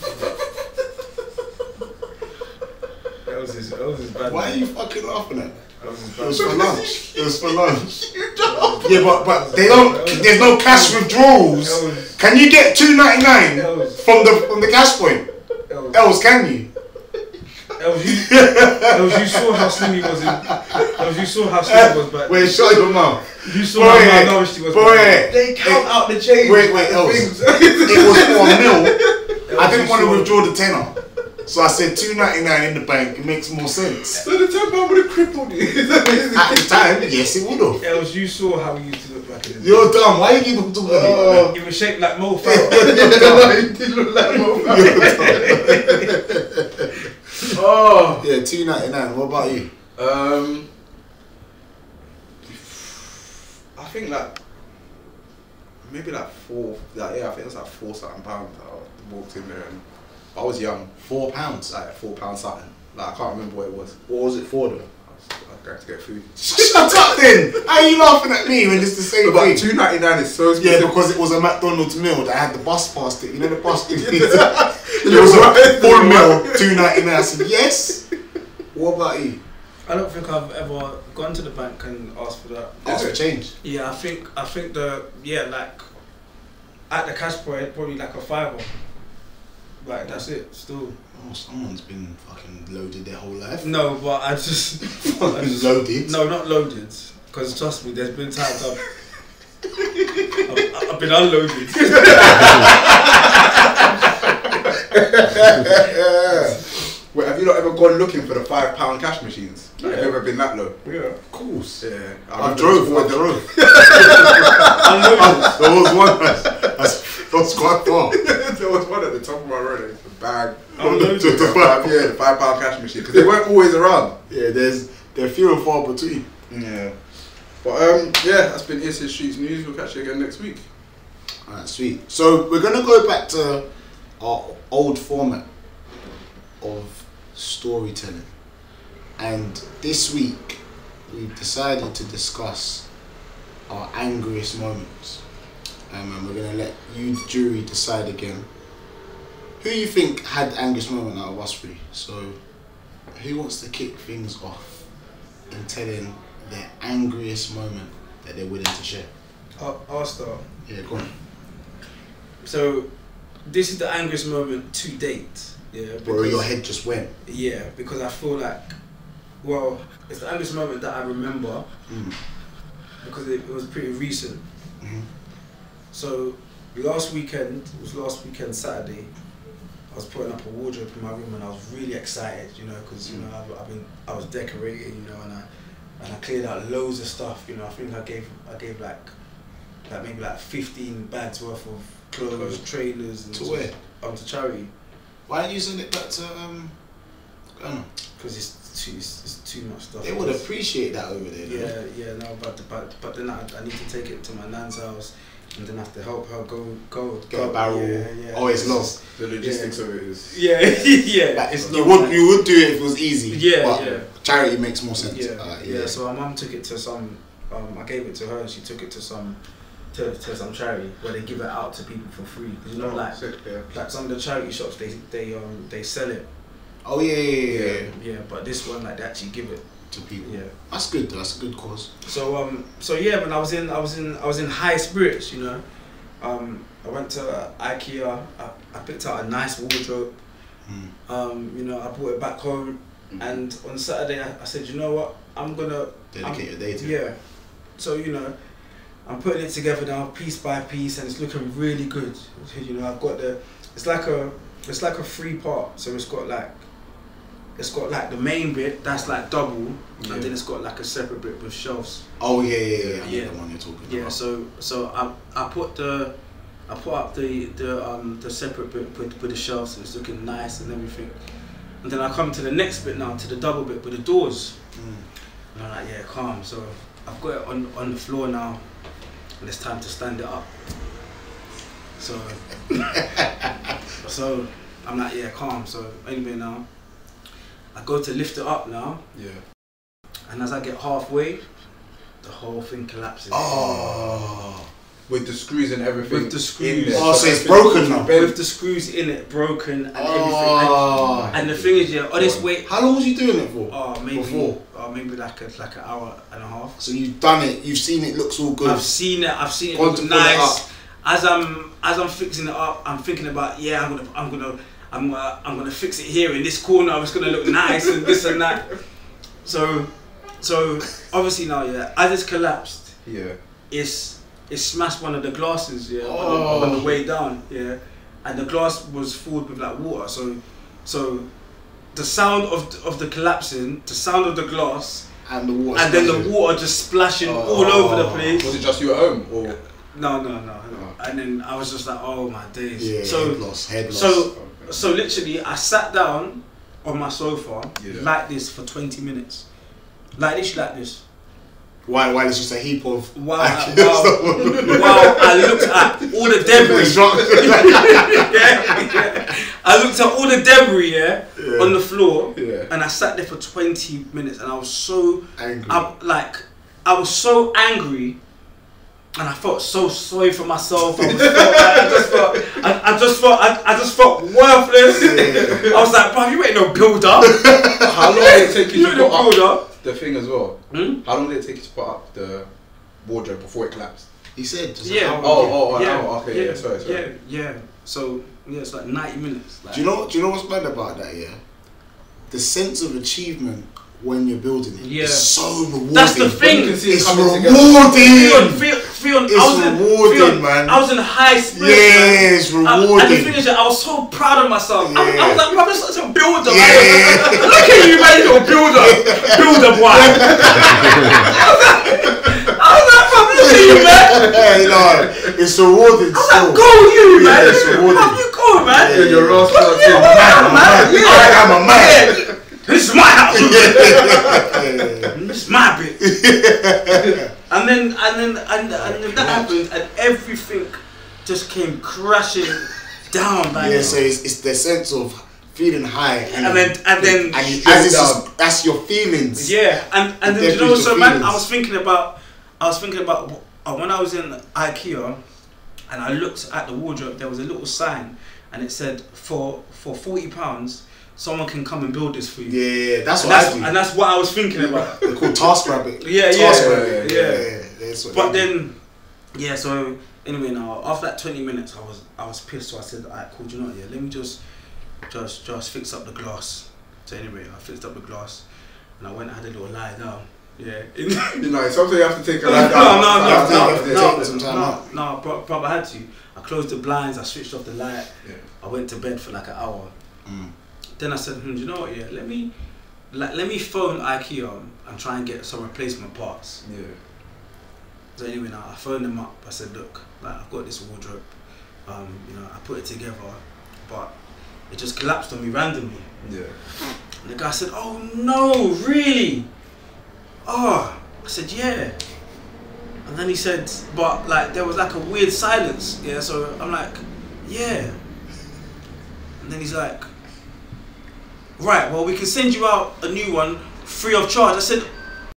Speaker 2: That was his. That was his bad.
Speaker 3: Why are you fucking laughing at?
Speaker 2: That was his
Speaker 3: It was
Speaker 2: bad.
Speaker 3: for lunch. It was for lunch. Yeah, but but they don't. There's no cash withdrawals.
Speaker 2: That was-
Speaker 3: Can you get two ninety nine
Speaker 2: That was-
Speaker 3: from the from the cash point?
Speaker 2: that was-
Speaker 3: Else can you?
Speaker 2: That was you. That was you saw how slim he was. In, that was you saw how slim he was back.
Speaker 3: Wait, shut your mouth.
Speaker 2: You saw
Speaker 3: Boy,
Speaker 2: how malnourished he was.
Speaker 3: boy.
Speaker 2: back.
Speaker 1: They count out the change.
Speaker 3: Wait, wait, else.
Speaker 1: Things.
Speaker 3: It was for a meal. I
Speaker 2: was
Speaker 3: didn't
Speaker 2: you
Speaker 3: want to
Speaker 2: saw-
Speaker 3: withdraw the tenner, so I said two ninety nine in the bank. It makes more sense.
Speaker 1: So the ten pound would have crippled you.
Speaker 3: At the time, yes, it would have.
Speaker 2: That was you saw how he used to look back in the day.
Speaker 3: You're dumb. Why are you keep talking about
Speaker 1: Oh.
Speaker 2: He was shaped like Mo Farah.
Speaker 1: He did look like Mo Farah. Oh.
Speaker 3: Yeah, two ninety nine. What about you?
Speaker 1: Um, I think like maybe like four. Like yeah, I think it was like four something pounds. I walked in there and I was young,
Speaker 3: Four pounds.
Speaker 1: like four pounds something. Like I can't remember what it was.
Speaker 3: What was it for though?
Speaker 1: I was, I was going to get food.
Speaker 3: Shut up then. How are you laughing at me when it's the same
Speaker 1: But
Speaker 3: thing?
Speaker 1: two ninety nine is so
Speaker 3: Yeah,
Speaker 1: specific.
Speaker 3: because it was a McDonald's meal that had the bus past it. You know the bus thing. It
Speaker 1: You're
Speaker 3: was
Speaker 1: right.
Speaker 3: a full meal, two ninety nine. I said yes. What about you?
Speaker 2: I don't think I've ever gone to the bank and asked for that.
Speaker 3: Ask for change.
Speaker 2: Yeah, I think I think the yeah like at the cash point probably like a fiver. Like that's it. Still
Speaker 3: Oh, someone's been fucking loaded their whole life.
Speaker 2: no, but I just, I
Speaker 3: Fucking
Speaker 2: just
Speaker 3: loaded.
Speaker 2: no, not loaded. Because trust me, there's been times I've I've, I've been unloaded.
Speaker 1: Wait, have you not ever gone looking for the five pound cash machines? Like, have you ever been that low?
Speaker 4: Yeah.
Speaker 3: Of course.
Speaker 1: Yeah.
Speaker 3: I drove, I drove.
Speaker 2: Unloaded.
Speaker 3: There was one that's, that's, that was quite far.
Speaker 1: There was one at the top of my road. It's a bag.
Speaker 2: Unloaded.
Speaker 3: To the
Speaker 1: The five, yeah, the five pound cash machine because they weren't always around.
Speaker 3: Yeah, there's they're few and far between.
Speaker 1: Yeah. But um, yeah, that's been Iss's Streets News. We'll catch you again next week.
Speaker 3: Alright, sweet. So we're gonna go back to our old format of storytelling, and this week we've decided to discuss our angriest moments, um, and we're gonna let you, the jury, decide again who you think had the angriest moment out of us three. So, who wants to kick things off in telling their angriest moment that they're willing to share?
Speaker 2: I'll, I'll start.
Speaker 3: Yeah, go on.
Speaker 2: So, this is the angriest moment to date. Yeah,
Speaker 3: Where
Speaker 2: because,
Speaker 3: your head just went.
Speaker 2: yeah, because I feel like, well, it's the angriest moment that I remember
Speaker 3: Mm.
Speaker 2: because it, it was pretty recent.
Speaker 3: Mhm.
Speaker 2: So, last weekend, it was last weekend Saturday, I was putting up a wardrobe in my room and I was really excited, you know, because, you know, I've, I've been, I was decorating, you know, and I, and I cleared out loads of stuff, you know. I think I gave, I gave like, like maybe like fifteen bags worth of clothes, trailers, and
Speaker 3: To where?
Speaker 2: Um, to charity.
Speaker 3: Why didn't you send it back to um? Ghana?
Speaker 2: Because it's too, it's, it's too much stuff.
Speaker 3: They would appreciate that over there.
Speaker 2: Yeah,
Speaker 3: though.
Speaker 2: yeah, no, but but but then I, I need to take it to my nan's house, and then I have to help her go go
Speaker 3: Get
Speaker 2: go.
Speaker 3: a barrel.
Speaker 2: Yeah, yeah.
Speaker 3: Oh, it's lost.
Speaker 1: The logistics of it is.
Speaker 2: Yeah, yeah.
Speaker 3: Like,
Speaker 2: it's
Speaker 3: you
Speaker 2: not
Speaker 3: would
Speaker 2: like-
Speaker 3: you would do it if it was easy.
Speaker 2: Yeah,
Speaker 3: but
Speaker 2: yeah.
Speaker 3: Charity makes more sense.
Speaker 2: Yeah,
Speaker 3: Uh,
Speaker 2: yeah. So my mum took it to some. Um, I gave it to her, and she took it to some, to, to some charity where they give it out to people for free. 'Cause you know,
Speaker 1: Oh,
Speaker 2: like
Speaker 1: sick, yeah.
Speaker 2: like some of the charity shops, they they um they sell it.
Speaker 3: Oh yeah, yeah, yeah, yeah.
Speaker 2: Yeah, but this one like they actually give it.
Speaker 3: To people.
Speaker 2: Yeah.
Speaker 3: That's good. Though. That's a good cause.
Speaker 2: So um so yeah, when I was in I was in I was in high spirits, you know. Um, I went to IKEA. I, I picked out a nice wardrobe.
Speaker 3: Mm.
Speaker 2: Um, you know, I brought it back home,
Speaker 1: Mhm.
Speaker 2: and on Saturday I, I said, you know what, I'm gonna
Speaker 3: Dedicate your day to it.
Speaker 2: yeah. So you know, I'm putting it together now, piece by piece, and it's looking really good. You know, I've got the, it's like a, it's like a three part. So it's got like, it's got like the main bit that's like double,
Speaker 1: Yeah.
Speaker 2: and then it's got like a separate bit with shelves.
Speaker 3: Oh yeah, yeah, yeah. I know
Speaker 2: Yeah.
Speaker 3: the one you're talking
Speaker 2: Yeah.
Speaker 3: about.
Speaker 2: So so I I put the, I put up the the um the separate bit with with the shelves, and it's looking nice and everything. And then I come to the next bit now, to the double bit with the doors.
Speaker 3: Mm.
Speaker 2: And I'm like, yeah, calm. So I've got it on, on the floor now, and it's time to stand it up. So, so I'm like, yeah, calm. So anyway now, I go to lift it up now,
Speaker 1: Yeah.
Speaker 2: and as I get halfway, the whole thing collapses.
Speaker 3: Oh.
Speaker 1: With the screws and everything.
Speaker 2: With the screws.
Speaker 1: in there.
Speaker 3: Oh, so it's broken now.
Speaker 2: With the screws in it, broken and
Speaker 3: Oh.
Speaker 2: everything. And, and the thing is, yeah, on this way,
Speaker 3: How long was you doing it for?
Speaker 2: oh, maybe,
Speaker 3: Before?
Speaker 2: oh, maybe like a, like an hour and a half.
Speaker 3: So you've done it. You've seen it. Looks all good.
Speaker 2: I've seen it. I've seen it
Speaker 3: Gone
Speaker 2: look
Speaker 3: to pull it
Speaker 2: nice.
Speaker 3: up.
Speaker 2: As I'm as I'm fixing it up, I'm thinking about yeah, I'm gonna I'm gonna I'm uh, I'm gonna fix it here in this corner. It's gonna look nice and this and that. So so obviously now yeah, as it's collapsed,
Speaker 1: Yeah.
Speaker 2: it's it smashed one of the glasses yeah on,
Speaker 3: Oh.
Speaker 2: the, on the way down yeah, and the glass was filled with like water. So so the sound of of the collapsing, the sound of the glass,
Speaker 3: and the water.
Speaker 2: and then the
Speaker 3: splashing.
Speaker 2: water just splashing
Speaker 3: Oh.
Speaker 2: all over the place.
Speaker 1: Was it just you at home or?
Speaker 2: No, no, no, no.
Speaker 1: Oh.
Speaker 2: And then I was just like, oh my days.
Speaker 3: Yeah.
Speaker 2: so,
Speaker 3: head loss. Head loss.
Speaker 2: so, so literally, I sat down on my sofa
Speaker 1: Yeah.
Speaker 2: like this for twenty minutes, like this, like this.
Speaker 3: why? Why is just a heap of?
Speaker 2: While, I, while, while I looked at all the debris. yeah, yeah. I looked at all the debris, yeah,
Speaker 3: Yeah.
Speaker 2: on the floor,
Speaker 1: Yeah.
Speaker 2: and I sat there for twenty minutes, and I was so,
Speaker 3: Angry.
Speaker 2: I, like, I was so angry. And I felt so sorry for myself. I, was felt, like, I just felt, I, I just felt, I, I just felt worthless.
Speaker 3: Yeah.
Speaker 2: I was like, bro, you ain't no builder.
Speaker 1: How long did it take you
Speaker 2: You
Speaker 1: to
Speaker 2: ain't no
Speaker 1: put up
Speaker 2: builder.
Speaker 1: the thing as well?
Speaker 2: Hmm?
Speaker 1: How long did it take you to put up the wardrobe before it collapsed?
Speaker 3: He said. Just
Speaker 2: Yeah.
Speaker 3: an hour.
Speaker 1: Oh, oh, an
Speaker 2: yeah,
Speaker 1: hour. Okay, yeah, sorry, sorry.
Speaker 2: Yeah, yeah. So yeah, it's like ninety minutes. Like,
Speaker 3: Do you know? Do you know what's bad about that? Yeah. The sense of achievement when you're building it.
Speaker 2: Yeah.
Speaker 3: It's so rewarding.
Speaker 2: That's the thing.
Speaker 1: You can see it
Speaker 3: It's
Speaker 1: coming
Speaker 3: rewarding.
Speaker 2: Freon, Freon, Freon,
Speaker 3: It's
Speaker 2: I was in,
Speaker 3: rewarding,
Speaker 2: Freon,
Speaker 3: man.
Speaker 2: I was in high spirits.
Speaker 3: Yeah, it's
Speaker 2: man. I-
Speaker 3: rewarding.
Speaker 2: And the thing is, I was so proud of myself. I, I
Speaker 3: Yeah.
Speaker 2: was like, bro, I'm such a builder.
Speaker 3: Yeah.
Speaker 2: Man. Look at you, man, you're a builder. Builder boy. I was like, bro, look at you, man.
Speaker 3: Yeah, you know, it's rewarding.
Speaker 2: I was
Speaker 3: still.
Speaker 2: like, go you, man.
Speaker 3: Yeah, it's rewarding.
Speaker 2: Bro, you go, man.
Speaker 1: Yeah, you're Ross.
Speaker 2: Bro, yeah,
Speaker 3: I'm a man,
Speaker 2: I'm
Speaker 3: I'm a
Speaker 2: man.
Speaker 3: man.
Speaker 2: Yeah.
Speaker 3: I am a man.
Speaker 2: Yeah. This is my house.
Speaker 3: Yeah.
Speaker 2: This is my bit. And then, and then, and, and then that happened, and everything just came crashing down. Like,
Speaker 3: Yeah, so it's, it's the sense of feeling high, and,
Speaker 2: And then- and then-
Speaker 3: and you,
Speaker 1: Straight
Speaker 3: as it's
Speaker 1: down.
Speaker 3: just, that's your feelings.
Speaker 2: yeah, and and then
Speaker 3: It
Speaker 2: you know,
Speaker 3: definitely
Speaker 2: so
Speaker 3: the
Speaker 2: man,
Speaker 3: feelings.
Speaker 2: I was thinking about, I was thinking about uh, when I was in IKEA, and I looked at the wardrobe. There was a little sign, and it said for for forty pounds, someone can come and build this for you.
Speaker 3: Yeah, that's
Speaker 2: and
Speaker 3: what
Speaker 2: that's,
Speaker 3: I do.
Speaker 2: and that's what I was thinking about.
Speaker 3: They're called TaskRabbit.
Speaker 2: Yeah, yeah,
Speaker 3: TaskRabbit.
Speaker 2: yeah.
Speaker 3: yeah, that's what
Speaker 2: But
Speaker 3: they do.
Speaker 2: then, yeah. So anyway, now after that twenty minutes, I was I was pissed. So I said, "Alright, cool. Do you know what? Yeah, let me just just just fix up the glass." So anyway, I fixed up the glass, and I went and had a little lie down. Yeah.
Speaker 1: You know, sometimes you have to take a
Speaker 2: no,
Speaker 1: lie
Speaker 2: no,
Speaker 1: down.
Speaker 2: no,
Speaker 1: You have to-
Speaker 2: no,
Speaker 1: you have to
Speaker 2: no,
Speaker 1: take
Speaker 3: some time
Speaker 2: no,
Speaker 3: out.
Speaker 2: no, bro, bro, I had to. I closed the blinds. I switched off the light.
Speaker 1: Yeah.
Speaker 2: I went to bed for like an hour.
Speaker 3: Mm.
Speaker 2: Then I said, hmm, do you know what? Yeah, let me, like, let me phone IKEA and try and get some replacement parts.
Speaker 1: Yeah.
Speaker 2: So anyway, now I phoned them up. I said, look, like I've got this wardrobe. Um, you know, I put it together, but it just collapsed on me randomly.
Speaker 1: Yeah.
Speaker 2: And the guy said, oh no, really? Oh, I said, yeah. And then he said, but like there was like a weird silence. Yeah, so I'm like, yeah. And then he's like, right, well we can send you out a new one free of charge. I said,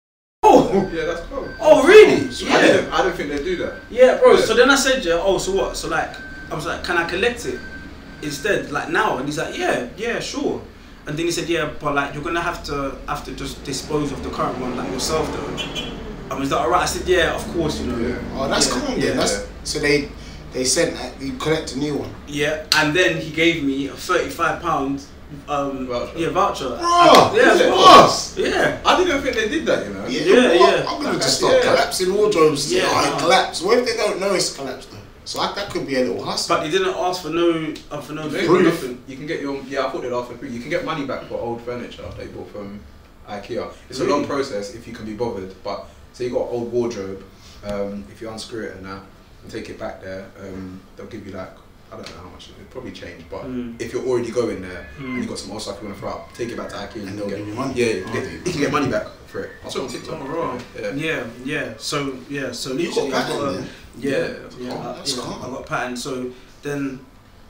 Speaker 2: oh,
Speaker 1: Yeah, that's cool.
Speaker 2: oh really?
Speaker 1: I
Speaker 2: Yeah.
Speaker 1: don't, I don't think they do that.
Speaker 2: Yeah, bro.
Speaker 1: Yeah.
Speaker 2: So then I said, yeah, oh, so what? So like, I was like, can I collect it instead, like now? And he's like, yeah, yeah, sure. And then he said, yeah, but like you're gonna have to have to just dispose of the current one like yourself though. I was like, alright. I said, yeah, of course, you know.
Speaker 1: Yeah.
Speaker 3: Oh, that's
Speaker 2: Yeah,
Speaker 3: cool.
Speaker 2: yeah.
Speaker 3: Then. That's so they they sent that you collect a new one.
Speaker 2: Yeah, and then he gave me a thirty-five pound um
Speaker 1: Voucher.
Speaker 2: yeah voucher.
Speaker 3: Oh,
Speaker 2: yeah,
Speaker 1: is it?
Speaker 2: of
Speaker 3: Oh.
Speaker 2: course. Yeah.
Speaker 1: I didn't think they did that, you know.
Speaker 3: Yeah,
Speaker 2: Yeah,
Speaker 3: what?
Speaker 2: yeah.
Speaker 3: I'm gonna just
Speaker 1: Okay,
Speaker 3: start
Speaker 1: yeah.
Speaker 3: collapsing wardrobes.
Speaker 2: Yeah,
Speaker 3: Yeah, I
Speaker 2: no.
Speaker 3: collapse. What if they don't know it's collapsed though? So I, that could be a little hustle.
Speaker 2: But he didn't ask for no uh, for no
Speaker 1: Maybe
Speaker 2: proof.
Speaker 3: Proof.
Speaker 2: Nothing.
Speaker 1: You can get your yeah. I thought they'd ask for free. You can get money back for old furniture they bought from IKEA. It's
Speaker 2: Really?
Speaker 1: a long process if you can be bothered. But say you got an old wardrobe, um, if you unscrew it and that and take it back there, um, they'll give you like I don't know how much. It'll probably change. But
Speaker 2: Mm.
Speaker 1: if you're already going there
Speaker 2: Mm.
Speaker 1: and you got some old stuff you want to throw out, take it back to IKEA
Speaker 3: And
Speaker 1: you
Speaker 3: they'll
Speaker 1: can
Speaker 3: give
Speaker 1: get
Speaker 3: you money.
Speaker 1: Yeah, you can,
Speaker 3: Oh,
Speaker 1: get,
Speaker 3: they-
Speaker 1: you can get money back for it. I saw it on TikTok.
Speaker 2: Oh, right.
Speaker 1: Yeah.
Speaker 2: Yeah, yeah. So yeah, so
Speaker 3: You got
Speaker 2: literally I
Speaker 3: pattern
Speaker 2: got a,
Speaker 3: then?
Speaker 2: yeah,
Speaker 1: Yeah,
Speaker 2: yeah,
Speaker 3: calm,
Speaker 2: I,
Speaker 3: that's
Speaker 2: you know,
Speaker 3: calm.
Speaker 2: I got pattern. So then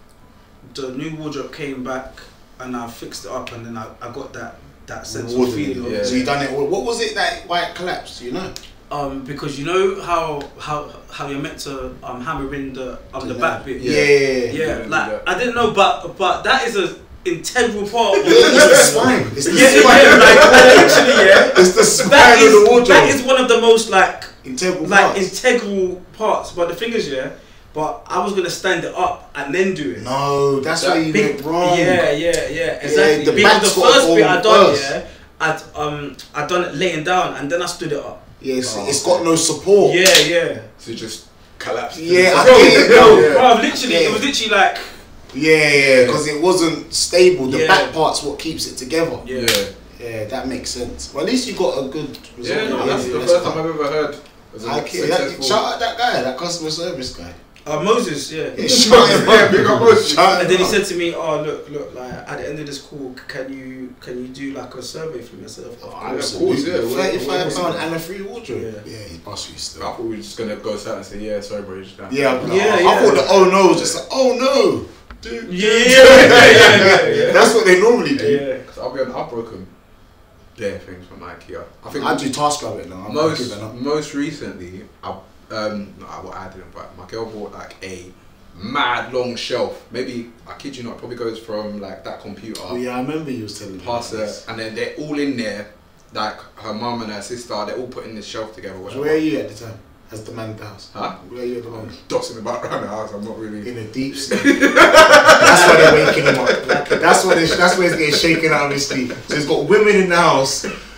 Speaker 2: the new wardrobe came back and I fixed it up and then I, I got that that sense of
Speaker 3: Rewarding.
Speaker 2: feeling.
Speaker 1: Yeah.
Speaker 2: Of,
Speaker 3: So you done it. What was it that why it collapsed? You know.
Speaker 2: Um, because you know how how how you're meant to um hammer in the um the
Speaker 3: Yeah.
Speaker 2: back bit.
Speaker 3: Yeah.
Speaker 1: Yeah.
Speaker 2: Yeah,
Speaker 1: Yeah,
Speaker 2: like
Speaker 1: do that.
Speaker 2: I didn't know, but but that is a integral part. Of
Speaker 3: Yeah, it's the spine. It's the
Speaker 2: Yeah,
Speaker 3: spine.
Speaker 2: yeah, like literally, yeah.
Speaker 3: It's the spine
Speaker 2: That
Speaker 3: of the
Speaker 2: is
Speaker 3: wardrobe.
Speaker 2: that is one of the most like
Speaker 3: Integral
Speaker 2: like
Speaker 3: parts.
Speaker 2: integral parts. But the thing is, yeah. But I was gonna stand it up and then do it.
Speaker 3: No, that's
Speaker 1: That
Speaker 3: where you
Speaker 2: Big-
Speaker 3: went wrong.
Speaker 2: Yeah, yeah, yeah, exactly.
Speaker 3: the
Speaker 2: because
Speaker 3: back's
Speaker 2: the
Speaker 3: gotta
Speaker 2: first
Speaker 3: go
Speaker 2: bit I done,
Speaker 3: first.
Speaker 2: yeah, I'd um I done it laying down and then I stood it up.
Speaker 3: Yeah, it's,
Speaker 1: Oh,
Speaker 3: it's got no support.
Speaker 2: Yeah, yeah.
Speaker 1: So just collapse.
Speaker 3: Yeah, I
Speaker 2: Bro,
Speaker 3: get it.
Speaker 2: bro,
Speaker 3: Yeah.
Speaker 2: bro, literally,
Speaker 3: Yeah.
Speaker 2: it was literally like
Speaker 3: Yeah, yeah, because it wasn't stable. The
Speaker 2: Yeah.
Speaker 3: back part's what keeps it together.
Speaker 2: yeah.
Speaker 1: Yeah.
Speaker 3: Yeah, that makes sense. Well, at least you got a good result.
Speaker 1: Yeah, no, that's the
Speaker 3: that's
Speaker 1: first
Speaker 3: calm.
Speaker 1: time I've ever heard. As a
Speaker 3: Okay, that,
Speaker 1: successful.
Speaker 3: shout out that guy, that customer service guy.
Speaker 2: Uh, Moses, yeah.
Speaker 3: Yeah, shout him
Speaker 1: Yeah,
Speaker 3: out.
Speaker 1: big up Moses.
Speaker 3: Shout
Speaker 2: And then he
Speaker 3: him
Speaker 2: said to me, "Oh look, look, like at the end of this call, can you can you do like a survey for me?" I said, "Of
Speaker 3: out.
Speaker 2: course."
Speaker 1: of course, yeah.
Speaker 3: thirty-five pound and a free wardrobe.
Speaker 2: Yeah.
Speaker 3: Yeah, he boss you
Speaker 1: I
Speaker 3: still.
Speaker 1: thought we were just gonna go out and say, yeah, sorry, bro, you just can't.
Speaker 3: Yeah, no,
Speaker 2: Yeah,
Speaker 3: I,
Speaker 2: yeah.
Speaker 3: I thought the oh no was just like, oh no. Dude.
Speaker 2: Yeah, yeah, yeah, yeah, yeah.
Speaker 3: That's what they normally do.
Speaker 2: Yeah.
Speaker 1: Because I'll be honest, I've broken bare things from IKEA. I think
Speaker 3: I do TaskRabbit now. I'm not
Speaker 1: most
Speaker 3: giving up.
Speaker 1: most recently, I um no, I, well, I didn't, but my girl bought like a mad long shelf. Maybe I kid you not, it probably goes from like that computer
Speaker 3: Oh yeah, I remember you was telling me.
Speaker 1: past
Speaker 3: about
Speaker 1: her,
Speaker 3: this.
Speaker 1: and then they're all in there. Like her mum and her sister, they're all putting this shelf together.
Speaker 3: So
Speaker 1: Whatever.
Speaker 3: where are you at the time? As the man of the house?
Speaker 1: Huh?
Speaker 3: Where are you at the moment?
Speaker 1: Dossing about around the house. I'm not really.
Speaker 3: In a deep sleep. That's why they're waking him up. That's why they, that's why he's getting shaken out of his sleep. So he's got women in the house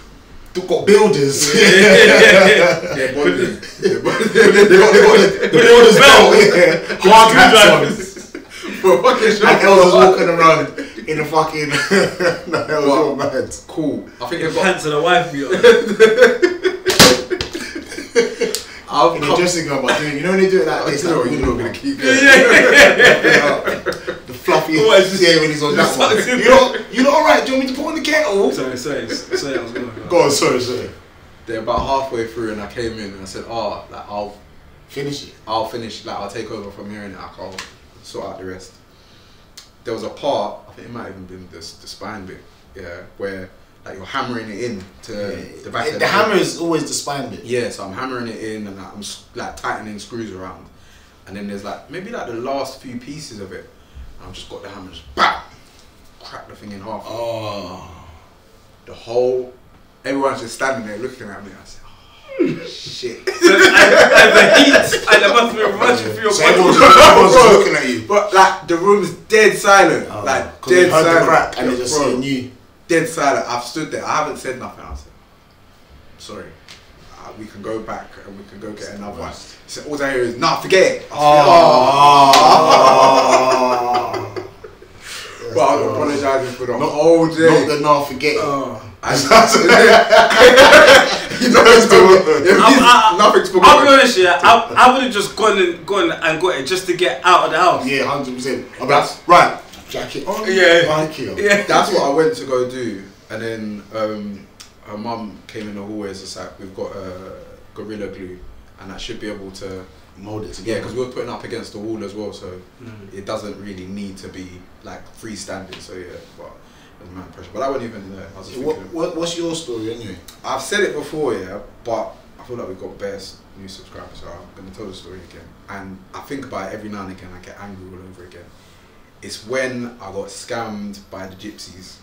Speaker 3: They've got builders.
Speaker 1: Yeah, bonding.
Speaker 3: They got, they got the, the builder's belt. Yeah. Hard hats on.
Speaker 1: For fucking sure.
Speaker 3: And Els was walking around in a fucking. No, that was all mad.
Speaker 1: Cool. I think they've
Speaker 2: Pants
Speaker 1: got.
Speaker 2: and a wife beater.
Speaker 1: I've
Speaker 3: In a
Speaker 1: come.
Speaker 3: dressing gown, but doing, you know when they do it like this,
Speaker 1: You know,
Speaker 3: like
Speaker 1: you're not gonna keep going.
Speaker 3: the fluffy,
Speaker 2: What is
Speaker 3: yeah, when he's on that one. You know, you know, alright, do you want me to put on the kettle?
Speaker 2: Sorry, sorry, sorry, I was going to
Speaker 3: Go on, sorry, sorry.
Speaker 1: They're about halfway through, and I came in and I said, "Oh, like I'll,
Speaker 3: Finish it.
Speaker 1: I'll finish. Like I'll take over from here, and like, I'll sort out the rest." There was a part, I think it might have even been the, the spine bit, yeah, where like you're hammering it in to
Speaker 3: Yeah.
Speaker 1: the back.
Speaker 3: The,
Speaker 1: of
Speaker 3: the hammer is always the spine bit.
Speaker 1: Yeah, so I'm hammering it in, and like, I'm s- like tightening screws around, and then there's like maybe like the last few pieces of it, and I've just got the hammer, just bam, crack the thing in half.
Speaker 3: Oh.
Speaker 1: The whole, everyone's just standing there looking at me. I said, oh, shit.
Speaker 2: And the heat, and the must be rushing through your
Speaker 3: So everyone's
Speaker 2: body.
Speaker 3: just, everyone's just looking at you.
Speaker 1: But like the room's dead silent,
Speaker 3: Oh,
Speaker 1: like
Speaker 3: 'cause they
Speaker 1: dead
Speaker 3: heard the
Speaker 1: silent.
Speaker 3: crack and they just
Speaker 1: Bro,
Speaker 3: seeing you.
Speaker 1: dead silent. I've stood there. I haven't said nothing. I said, sorry. Uh, we can go back and we can go get another one. He said, all I hear is, nah, forget it. I said,
Speaker 3: Oh.
Speaker 1: But I was apologising for the
Speaker 3: Not-
Speaker 1: whole
Speaker 3: Not
Speaker 1: day.
Speaker 3: the now forget.
Speaker 2: Oh.
Speaker 1: And nothing's forgotten.
Speaker 2: I- I-
Speaker 1: Nothing's
Speaker 2: I'll be
Speaker 1: forgotten.
Speaker 2: honest, yeah, I, I would have just gone and gone and got it just to get out of the house.
Speaker 3: Yeah, hundred percent.
Speaker 1: That's-
Speaker 3: Right. Jacket on.
Speaker 2: Yeah.
Speaker 3: Jacket on.
Speaker 2: Yeah.
Speaker 1: That's what I went to go do, and then um, her mum came in the hallway and was like, "We've got uh, Gorilla Glue, and that should be able to."
Speaker 3: Mold it
Speaker 1: Yeah,
Speaker 3: together.
Speaker 1: because we were putting up against the wall as well, so
Speaker 2: Mm.
Speaker 1: it doesn't really need to be like freestanding. So yeah, but there's man pressure. But I wasn't even there. I was just
Speaker 3: So what,
Speaker 1: thinking.
Speaker 3: what, what's your story anyway?
Speaker 1: I've said it before, yeah, but I feel like we've got best new subscribers, so I'm gonna tell the story again. And I think about it every now and again. I get angry all over again. It's when I got scammed by the gypsies.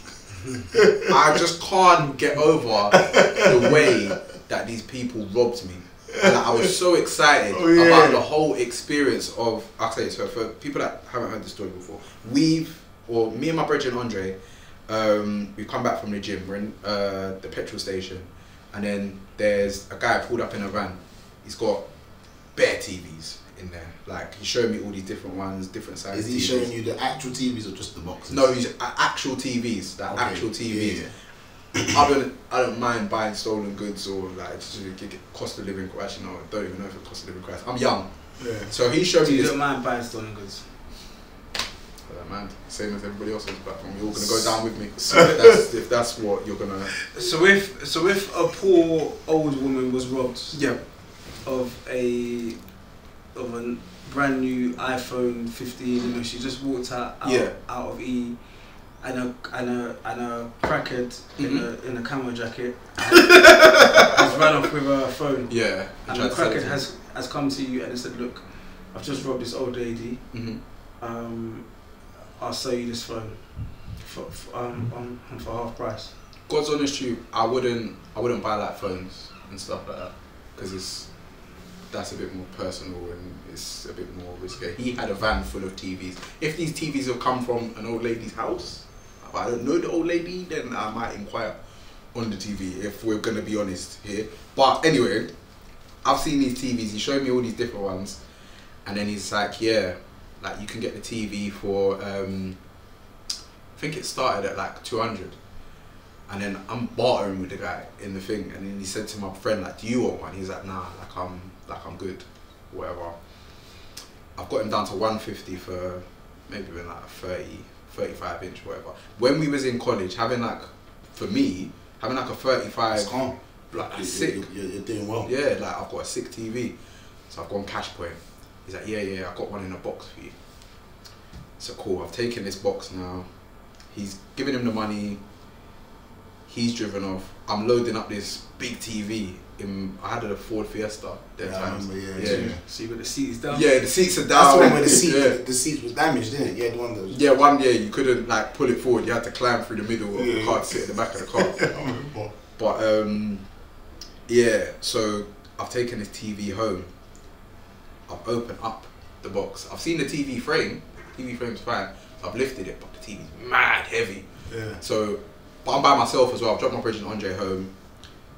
Speaker 1: I just can't get over the way that these people robbed me. And like, I was so excited
Speaker 3: Oh, yeah.
Speaker 1: about the whole experience of, I'll say, so for people that haven't heard the story before, we've, or me and my brother and Andre, um, we come back from the gym, we're in uh, the petrol station, and then there's a guy pulled up in a van. He's got bare T Vs in there. Like, he's showing me all these different ones, different sizes.
Speaker 3: Is he showing you the actual T Vs or just the boxes?
Speaker 1: No, he's a- actual T Vs, like
Speaker 3: Okay.
Speaker 1: actual T Vs.
Speaker 3: Yeah.
Speaker 1: I don't, I don't mind buying stolen goods or like just to get cost of living. Actually, no, I don't even know if it's cost of living crisis. I'm young,
Speaker 3: Yeah.
Speaker 1: so he showed
Speaker 2: So
Speaker 1: me
Speaker 2: you
Speaker 1: this.
Speaker 2: don't mind buying stolen goods?
Speaker 1: Uh, man, same as everybody else on this platform. You're all gonna go down with me. So if that's, if that's what you're gonna.
Speaker 2: So if so if a poor old woman was robbed
Speaker 1: Yeah.
Speaker 2: of a of a brand new iPhone fifteen, you know, she just walked out out,
Speaker 1: Yeah.
Speaker 2: out of E and a and a and a crackhead in
Speaker 1: Mhm.
Speaker 2: a in a camo jacket has run off with her phone,
Speaker 1: Yeah.
Speaker 2: and the crackhead has has come to you and has said, look, I've just robbed this old lady.
Speaker 1: hmm
Speaker 2: Um, I'll sell you this phone for, for um on, for half price.
Speaker 1: God's honest truth, I wouldn't, I wouldn't buy like phones and stuff like that because it's that's a bit more personal and it's a bit more risky. He had a van full of T Vs. If these T Vs have come from an old lady's house, if I don't know the old lady, then I might inquire on the T V if we're gonna be honest here. But anyway, I've seen these T Vs. He showed me all these different ones, and then he's like, yeah, like you can get the T V for um, I think it started at like two hundred. And then I'm bartering with the guy in the thing, and then he said to my friend, like, do you want one? He's like, nah, like I'm like I'm good, whatever. I've got him down to one fifty for maybe been like a thirty, thirty-five inch, whatever. When we was in college, having like, for me, having like a thirty-five,
Speaker 3: It's calm.
Speaker 1: like a
Speaker 3: You're,
Speaker 1: sick,
Speaker 3: you're, you're doing well.
Speaker 1: yeah, like I've got a sick T V. So I've gone cash point. He's like, yeah, yeah, I've got one in a box for you. So cool, I've taken this box now. He's giving him the money. He's driven off. I'm loading up this big T V. In, I had a Ford Fiesta that
Speaker 3: Yeah, I
Speaker 1: times.
Speaker 3: remember,
Speaker 1: yeah.
Speaker 3: yeah,
Speaker 1: Yeah.
Speaker 3: yeah.
Speaker 2: So you got the seats down.
Speaker 1: the seats are down.
Speaker 3: That's the one where the seat,
Speaker 1: Yeah.
Speaker 3: the seat was damaged, didn't it? Yeah, the one that was.
Speaker 1: Yeah, one day you couldn't like pull it forward. You had to climb through the middle of
Speaker 3: Yeah.
Speaker 1: the car to sit in the back of the car.
Speaker 3: I remember.
Speaker 1: But um, yeah, so I've taken this T V home. I've opened up the box. I've seen the T V frame. T V frame's fine. So I've lifted it, but the T V's mad heavy.
Speaker 3: Yeah.
Speaker 1: So, but I'm by myself as well. I've dropped my brother and Andre home.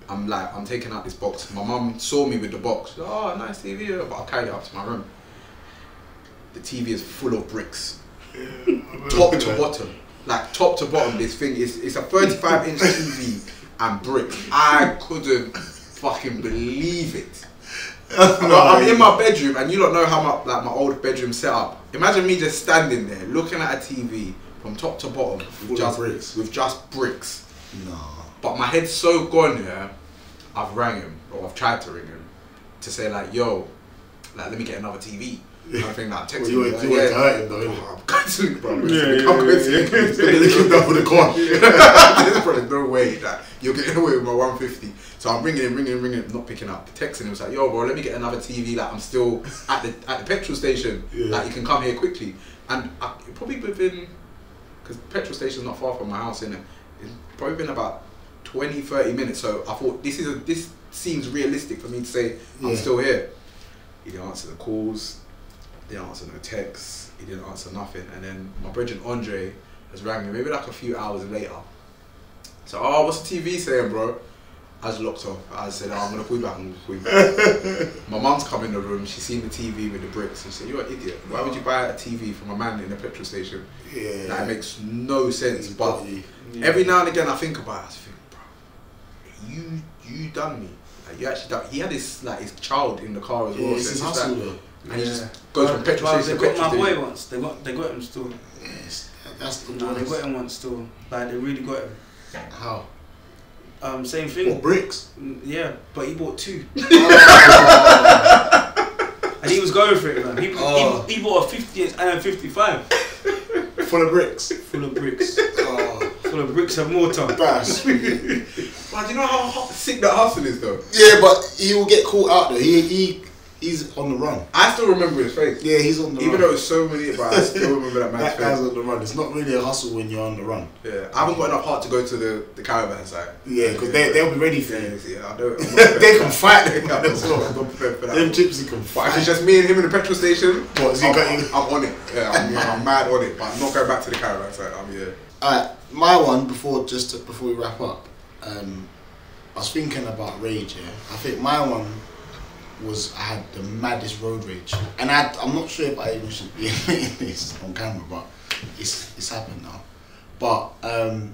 Speaker 1: I'm like, I'm taking out this box. My mum saw me with the box. She's like, oh, nice T V. But I carried it up to my room. The T V is full of bricks. Top to bottom. Like, top to bottom, this thing is it's a thirty-five inch T V and bricks. I couldn't fucking believe it. No, I'm in my bedroom, and you don't know how my like my old bedroom set up. Imagine me just standing there looking at a T V from top to bottom with just
Speaker 3: bricks.
Speaker 1: with just bricks.
Speaker 3: No.
Speaker 1: But my head's so gone, yeah. I've rang him, or I've tried to ring him, to say like, yo, like let me get another T V. I think that texting
Speaker 3: Well, you
Speaker 1: me,
Speaker 3: went
Speaker 1: like,
Speaker 3: to
Speaker 1: yeah.
Speaker 3: hurt him though, innit?
Speaker 1: Oh, I'm going to sleep, bro. I'm
Speaker 3: Yeah,
Speaker 1: going
Speaker 3: yeah,
Speaker 1: to sleep.
Speaker 3: yeah,
Speaker 1: It's
Speaker 3: yeah.
Speaker 1: gonna
Speaker 3: They
Speaker 1: kill
Speaker 3: killed that with a car.
Speaker 1: There's probably no way that you're getting away with my one fifty. So I'm ringing him, ringing him, ringing him, not picking up. Texting him, it's like, yo, bro, let me get another T V. Like I'm still at the at the petrol station.
Speaker 3: Yeah.
Speaker 1: Like you can come here quickly. And I, it probably within, because petrol station's not far from my house, innit? It's probably been about twenty, thirty minutes. So I thought this is a, this seems realistic for me to say I'm
Speaker 3: Yeah.
Speaker 1: still here. He didn't answer the calls. Didn't answer no texts. He didn't answer nothing. And then my brethren Andre has rang me maybe like a few hours later. So, oh, what's the T V saying, bro? I just locked off. I said, oh, I'm gonna call you back. I'm gonna call you back. My mum's come in the room. She's seen the T V with the bricks. And she said, you're an idiot. Why would you buy a T V from a man in a petrol station?
Speaker 3: Yeah.
Speaker 1: That makes no sense.
Speaker 3: He's
Speaker 1: But
Speaker 3: got you.
Speaker 1: every now and again, I think about it. I just think, bro, you you done me. Like you actually done. He had his like his child in the car as
Speaker 3: Yeah,
Speaker 1: well.
Speaker 3: it's
Speaker 1: so
Speaker 3: his
Speaker 1: just
Speaker 3: hustle
Speaker 1: like-
Speaker 3: though.
Speaker 1: and he
Speaker 2: Yeah.
Speaker 1: just goes from petrol
Speaker 2: Well,
Speaker 1: station
Speaker 2: they
Speaker 1: to
Speaker 2: got
Speaker 1: petrol
Speaker 2: my
Speaker 1: station.
Speaker 2: boy once. They got they got him still.
Speaker 3: Yes, that's the
Speaker 2: No, they
Speaker 3: worst.
Speaker 2: got him once still. Like they really got him.
Speaker 3: How?
Speaker 2: Um, same
Speaker 3: What,
Speaker 2: thing.
Speaker 3: bricks?
Speaker 2: Mm, Yeah, but he bought two. And he was going for it, man. He,
Speaker 3: Oh.
Speaker 2: he, he bought a fifty and a fifty-five
Speaker 3: Full of bricks.
Speaker 2: full of bricks.
Speaker 3: Oh,
Speaker 2: Full of bricks and mortar.
Speaker 3: that's
Speaker 1: Man, do you know how hot- sick that hustle is though?
Speaker 3: yeah, but he will get caught out though. He he he's on the run.
Speaker 1: I still remember his face.
Speaker 3: Yeah, he's on the
Speaker 1: Even
Speaker 3: run.
Speaker 1: though it's so many, but I still remember that man's
Speaker 3: that guy's
Speaker 1: face.
Speaker 3: on the run. It's not really a hustle when you're on the run.
Speaker 1: Yeah, I haven't got enough heart to go to the, the caravan side.
Speaker 3: Yeah, because they they'll be ready for
Speaker 1: Yeah,
Speaker 3: you.
Speaker 1: yeah, I don't.
Speaker 3: They can fight them.
Speaker 1: I'm not I'm not prepared for that.
Speaker 3: Them gypsy can
Speaker 1: But if
Speaker 3: fight.
Speaker 1: it's just me and him in the petrol station,
Speaker 3: What, has he
Speaker 1: I'm,
Speaker 3: got
Speaker 1: I'm,
Speaker 3: you?
Speaker 1: I'm on it. Yeah, I'm, I'm mad on it. But I'm not going back to the caravan side. I'm yeah.
Speaker 3: Alright, my one before just to, before we wrap up. Um, I was thinking about rage. Yeah, I think my one was I had the maddest road rage, and I I'm not sure if I even should be admitting this on camera, but it's it's happened now. But um,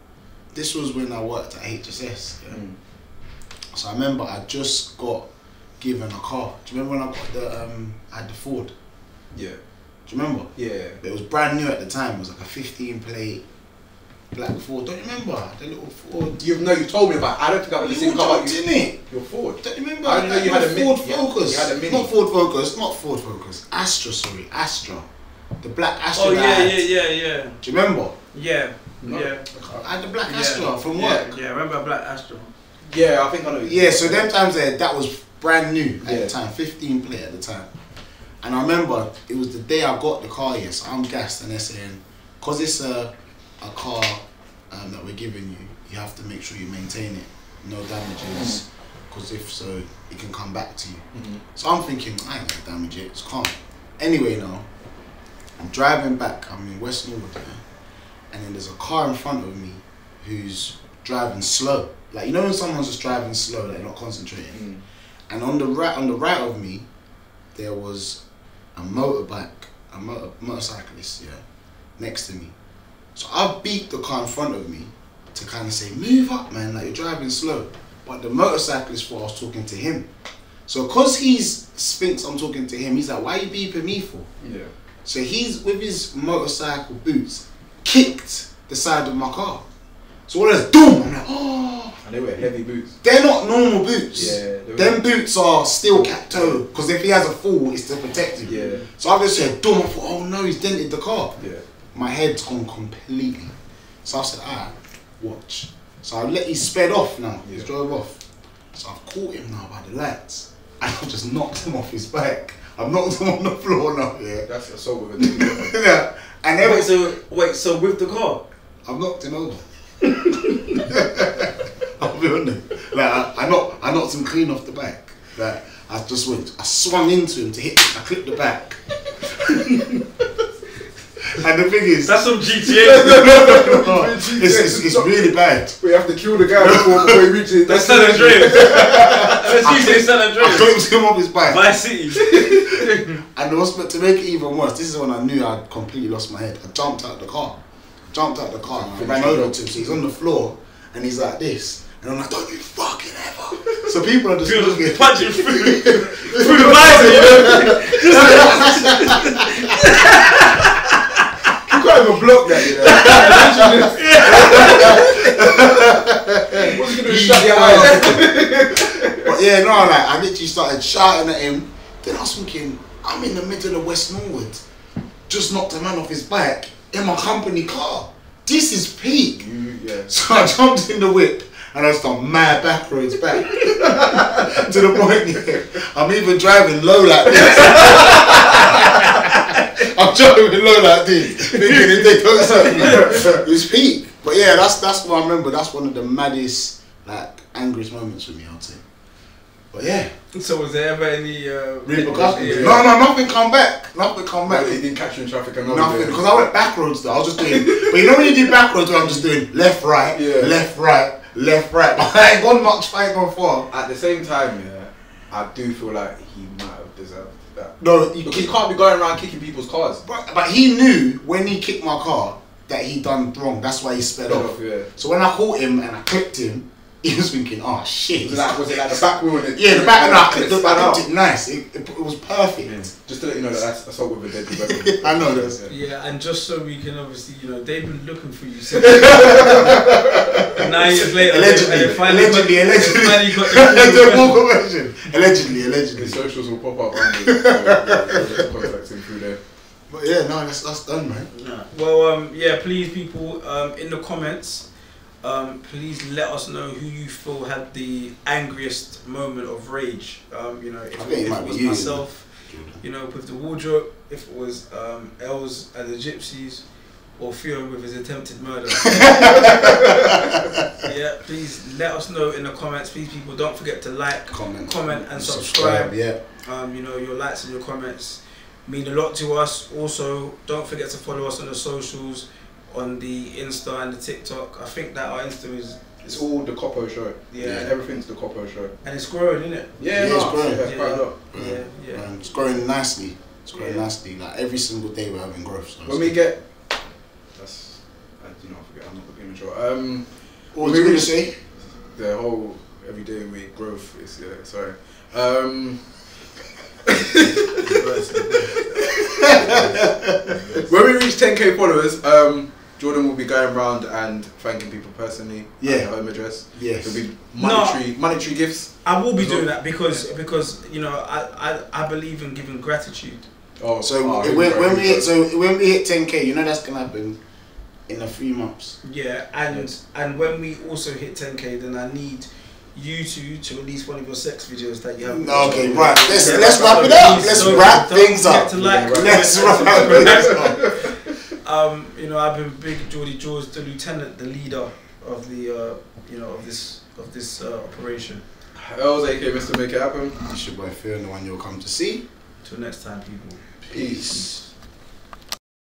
Speaker 3: this was when I worked at H S S. Yeah?
Speaker 1: Mm.
Speaker 3: So I remember I just got given a car. Do you remember when I got the um I had the Ford?
Speaker 1: Yeah.
Speaker 3: Do you remember?
Speaker 1: Yeah.
Speaker 3: It was brand new at the time. It was like a fifteen plate black Ford. Don't you remember the little Ford?
Speaker 1: You know, you told me about. I don't think I've ever
Speaker 3: You
Speaker 1: seen a car
Speaker 3: jumped
Speaker 1: about
Speaker 3: in
Speaker 1: you.
Speaker 3: it.
Speaker 1: You're Ford.
Speaker 3: Don't you remember?
Speaker 1: I didn't know
Speaker 3: That
Speaker 1: you had a
Speaker 3: little
Speaker 1: Mini.
Speaker 3: Ford
Speaker 1: Yeah,
Speaker 3: Focus.
Speaker 1: you had a Mini.
Speaker 3: Not Ford Focus. Not Ford Focus. Astra. Sorry, Astra. The black Astra.
Speaker 2: Oh
Speaker 3: that
Speaker 2: yeah,
Speaker 3: I
Speaker 2: yeah,
Speaker 3: had.
Speaker 2: yeah, yeah,
Speaker 3: Do you remember?
Speaker 2: yeah,
Speaker 1: No.
Speaker 2: yeah.
Speaker 3: I had the black
Speaker 2: Yeah.
Speaker 3: Astra from
Speaker 2: yeah,
Speaker 3: work.
Speaker 2: Yeah, remember Black Astra?
Speaker 1: Yeah, I think I know.
Speaker 3: Yeah, so them times there, that was brand new at
Speaker 1: Yeah.
Speaker 3: the time, fifteen plate at the time. And I remember it was the day I got the car, yes, I'm gassed, and they're saying, because it's a, a car um, that we're giving you, you have to make sure you maintain it, no damages, because if so, it can come back to you.
Speaker 1: Mhm.
Speaker 3: So I'm thinking, I ain't gonna damage it, it's calm. Anyway, now, I'm driving back, I'm in West Norwood, yeah, and then there's a car in front of me who's driving slow. Like, you know when someone's just driving slow, they're not concentrating.
Speaker 1: Mm.
Speaker 3: And on the right, on the right of me, there was a motorbike, a motor, motorcyclist, yeah, next to me. So I beat the car in front of me to kind of say, move up, man, like you're driving slow. But the motorcyclist thought I was talking to him. So cause he's thinks I'm talking to him, he's like, why are you beeping me for?
Speaker 1: Yeah.
Speaker 3: So he's with his motorcycle boots, kicked the side of my car. So what is doom? I'm like, oh.
Speaker 1: And they wear heavy boots.
Speaker 3: They're not normal boots.
Speaker 1: Yeah, they were-
Speaker 3: Them boots are steel cap toe, because if he has a fall, it's to protect him.
Speaker 1: Yeah.
Speaker 3: So I just said, dumb. I thought, oh no, he's dented the car.
Speaker 1: Yeah.
Speaker 3: My head's gone completely. So I said, alright, watch. So I let he sped off now. He
Speaker 1: Yeah.
Speaker 3: drove off. So I've caught him now by the lights. And I've just knocked him off his bike. I've knocked him on the floor now, yeah.
Speaker 1: That's assault with a dick.
Speaker 3: yeah. And then
Speaker 2: Wait, so wait, so with the car?
Speaker 3: I've knocked him over. I'll be honest. Like I, I knocked, I knocked him clean off the back. Like I just went, I swung into him to hit. I clipped the back, and And the thing is,
Speaker 4: That's some G T A.
Speaker 3: it's, it's, it's really bad.
Speaker 1: We have to kill the guy before, before he reaches it.
Speaker 4: That's San Andreas. That's G T A San
Speaker 3: I
Speaker 4: Andreas.
Speaker 3: glimpsed him off his bike.
Speaker 4: Vice City.
Speaker 3: And it was, but to make it even worse, this is when I knew I'd completely lost my head. I jumped out the car. Jumped out the car and I ran over to him. So he's on the floor and he's like this. And I'm like, don't you fucking ever. So people are just
Speaker 4: People
Speaker 3: looking.
Speaker 4: just punching through, through the visor, you know?
Speaker 1: You can't even block that, you know. What's he gonna do? Shut your eyes.
Speaker 3: But yeah, no, like, I literally started shouting at him. Then I was thinking, I'm in the middle of West Norwood. Just knocked a man off his bike in my company car. This is peak.
Speaker 1: You, yeah.
Speaker 3: So I jumped in the whip and I started mad back roads back. To the point, yeah, I'm even driving low like this. I'm driving low like this, thinking if they don't see me, it's peak. But yeah, that's that's what I remember. That's one of the maddest, like, angriest moments for me, I'd say. But yeah.
Speaker 2: So was there ever any uh,
Speaker 3: Repercussions?
Speaker 2: yeah.
Speaker 3: No, no, nothing come back. Nothing come back.
Speaker 1: He didn't catch you in traffic and
Speaker 3: Nothing, because I went back roads though. I was just doing, but you know when you do back roads, where I'm just doing left, right,
Speaker 1: Yeah.
Speaker 3: left, right, left, right. I ain't gone much, I ain't gone far.
Speaker 1: At the same time, yeah, I do feel like he might have deserved that.
Speaker 3: No, you,
Speaker 1: Because you can't be going around kicking people's cars.
Speaker 3: but, but he knew when he kicked my car that he done wrong. That's why he sped off.
Speaker 1: Yeah.
Speaker 3: So when I caught him and I clipped him, he was thinking, oh shit.
Speaker 1: Was it like, was it like the back wheel? And it,
Speaker 3: Yeah, the back, and I clipped,
Speaker 1: it
Speaker 3: it,
Speaker 1: span
Speaker 3: I
Speaker 1: out.
Speaker 3: clipped it nice. It, it, it was perfect.
Speaker 1: Just to let you know that that's assault with a deadly weapon.
Speaker 3: I know this.
Speaker 2: Yeah, and just so we can obviously, you know, they've been looking for you since nine years later.
Speaker 3: Allegedly,
Speaker 2: and they finally
Speaker 3: allegedly,
Speaker 2: got,
Speaker 3: allegedly.
Speaker 2: finally got
Speaker 3: The
Speaker 2: the
Speaker 3: full conversion. Allegedly, allegedly.
Speaker 1: The socials will pop up under so, yeah, contact him through there.
Speaker 3: But yeah, no, that's, that's done, man.
Speaker 2: Well, um, yeah, please, people, um, in the comments, um, please let us know who you feel had the angriest moment of rage. Um, you know, if,
Speaker 3: I
Speaker 2: it,
Speaker 3: think it
Speaker 2: if
Speaker 3: might
Speaker 2: it
Speaker 3: be
Speaker 2: was
Speaker 3: you,
Speaker 2: myself, you know, with the wardrobe, if it was um, Els and the Gypsies, or Theo with his attempted murder. Yeah, please let us know in the comments. Please, people, don't forget to like,
Speaker 3: Comment,
Speaker 2: comment, and subscribe.
Speaker 3: Yeah.
Speaker 2: Um, you know, your likes and your comments mean a lot to us. Also, don't forget to follow us on the socials, on the Insta and the TikTok. I think that our Insta is,
Speaker 1: It's all the Coppo show.
Speaker 2: yeah,
Speaker 1: Yeah, everything's the Coppo show.
Speaker 2: and it's growing, isn't it?
Speaker 1: Yeah,
Speaker 3: Yeah,
Speaker 1: no,
Speaker 3: it's growing.
Speaker 1: Yeah, quite a lot.
Speaker 2: Yeah, yeah.
Speaker 3: Um, it's growing nicely. It's growing
Speaker 2: Yeah.
Speaker 3: nicely. Like every single day we're having growth. So
Speaker 1: When we get, that's, I do not forget. I'm not being mature. Um,
Speaker 3: what was you gonna say?
Speaker 1: the whole every day we growth is yeah. Sorry. Um, when we reach ten K followers, um, Jordan will be going around and thanking people personally.
Speaker 3: Yeah.
Speaker 1: At their home address.
Speaker 3: Yes.
Speaker 1: There'll be monetary monetary gifts.
Speaker 2: I will be
Speaker 1: No.
Speaker 2: doing that because because you know I, I, I believe in giving gratitude.
Speaker 1: Oh,
Speaker 3: So
Speaker 1: oh,
Speaker 3: when,
Speaker 1: here we go,
Speaker 3: when
Speaker 1: here
Speaker 3: we
Speaker 1: we
Speaker 3: hit,
Speaker 1: go.
Speaker 3: so when we hit ten K, you know that's gonna happen in a few months.
Speaker 2: Yeah, and
Speaker 1: Yes.
Speaker 2: and when we also hit ten K, then I need you two to release one of your sex videos that you have.
Speaker 3: Okay, right. Let's
Speaker 2: Yeah,
Speaker 3: let's
Speaker 2: so
Speaker 3: wrap it up.
Speaker 2: please
Speaker 3: Let's
Speaker 2: don't-
Speaker 3: wrap
Speaker 2: don't
Speaker 3: things
Speaker 2: forget
Speaker 3: up.
Speaker 2: to like,
Speaker 3: Let's
Speaker 2: comment,
Speaker 3: wrap
Speaker 2: and
Speaker 3: things
Speaker 2: subscribe.
Speaker 3: up.
Speaker 2: Um, you know, I've been Big Geordie Jaws, the lieutenant, the leader of the, uh, you know, of this of this uh, operation.
Speaker 1: Els, aka Mister Make It Happen.
Speaker 3: It's your boy Phil, and the one you'll come to see.
Speaker 2: Till next time, people.
Speaker 3: Peace.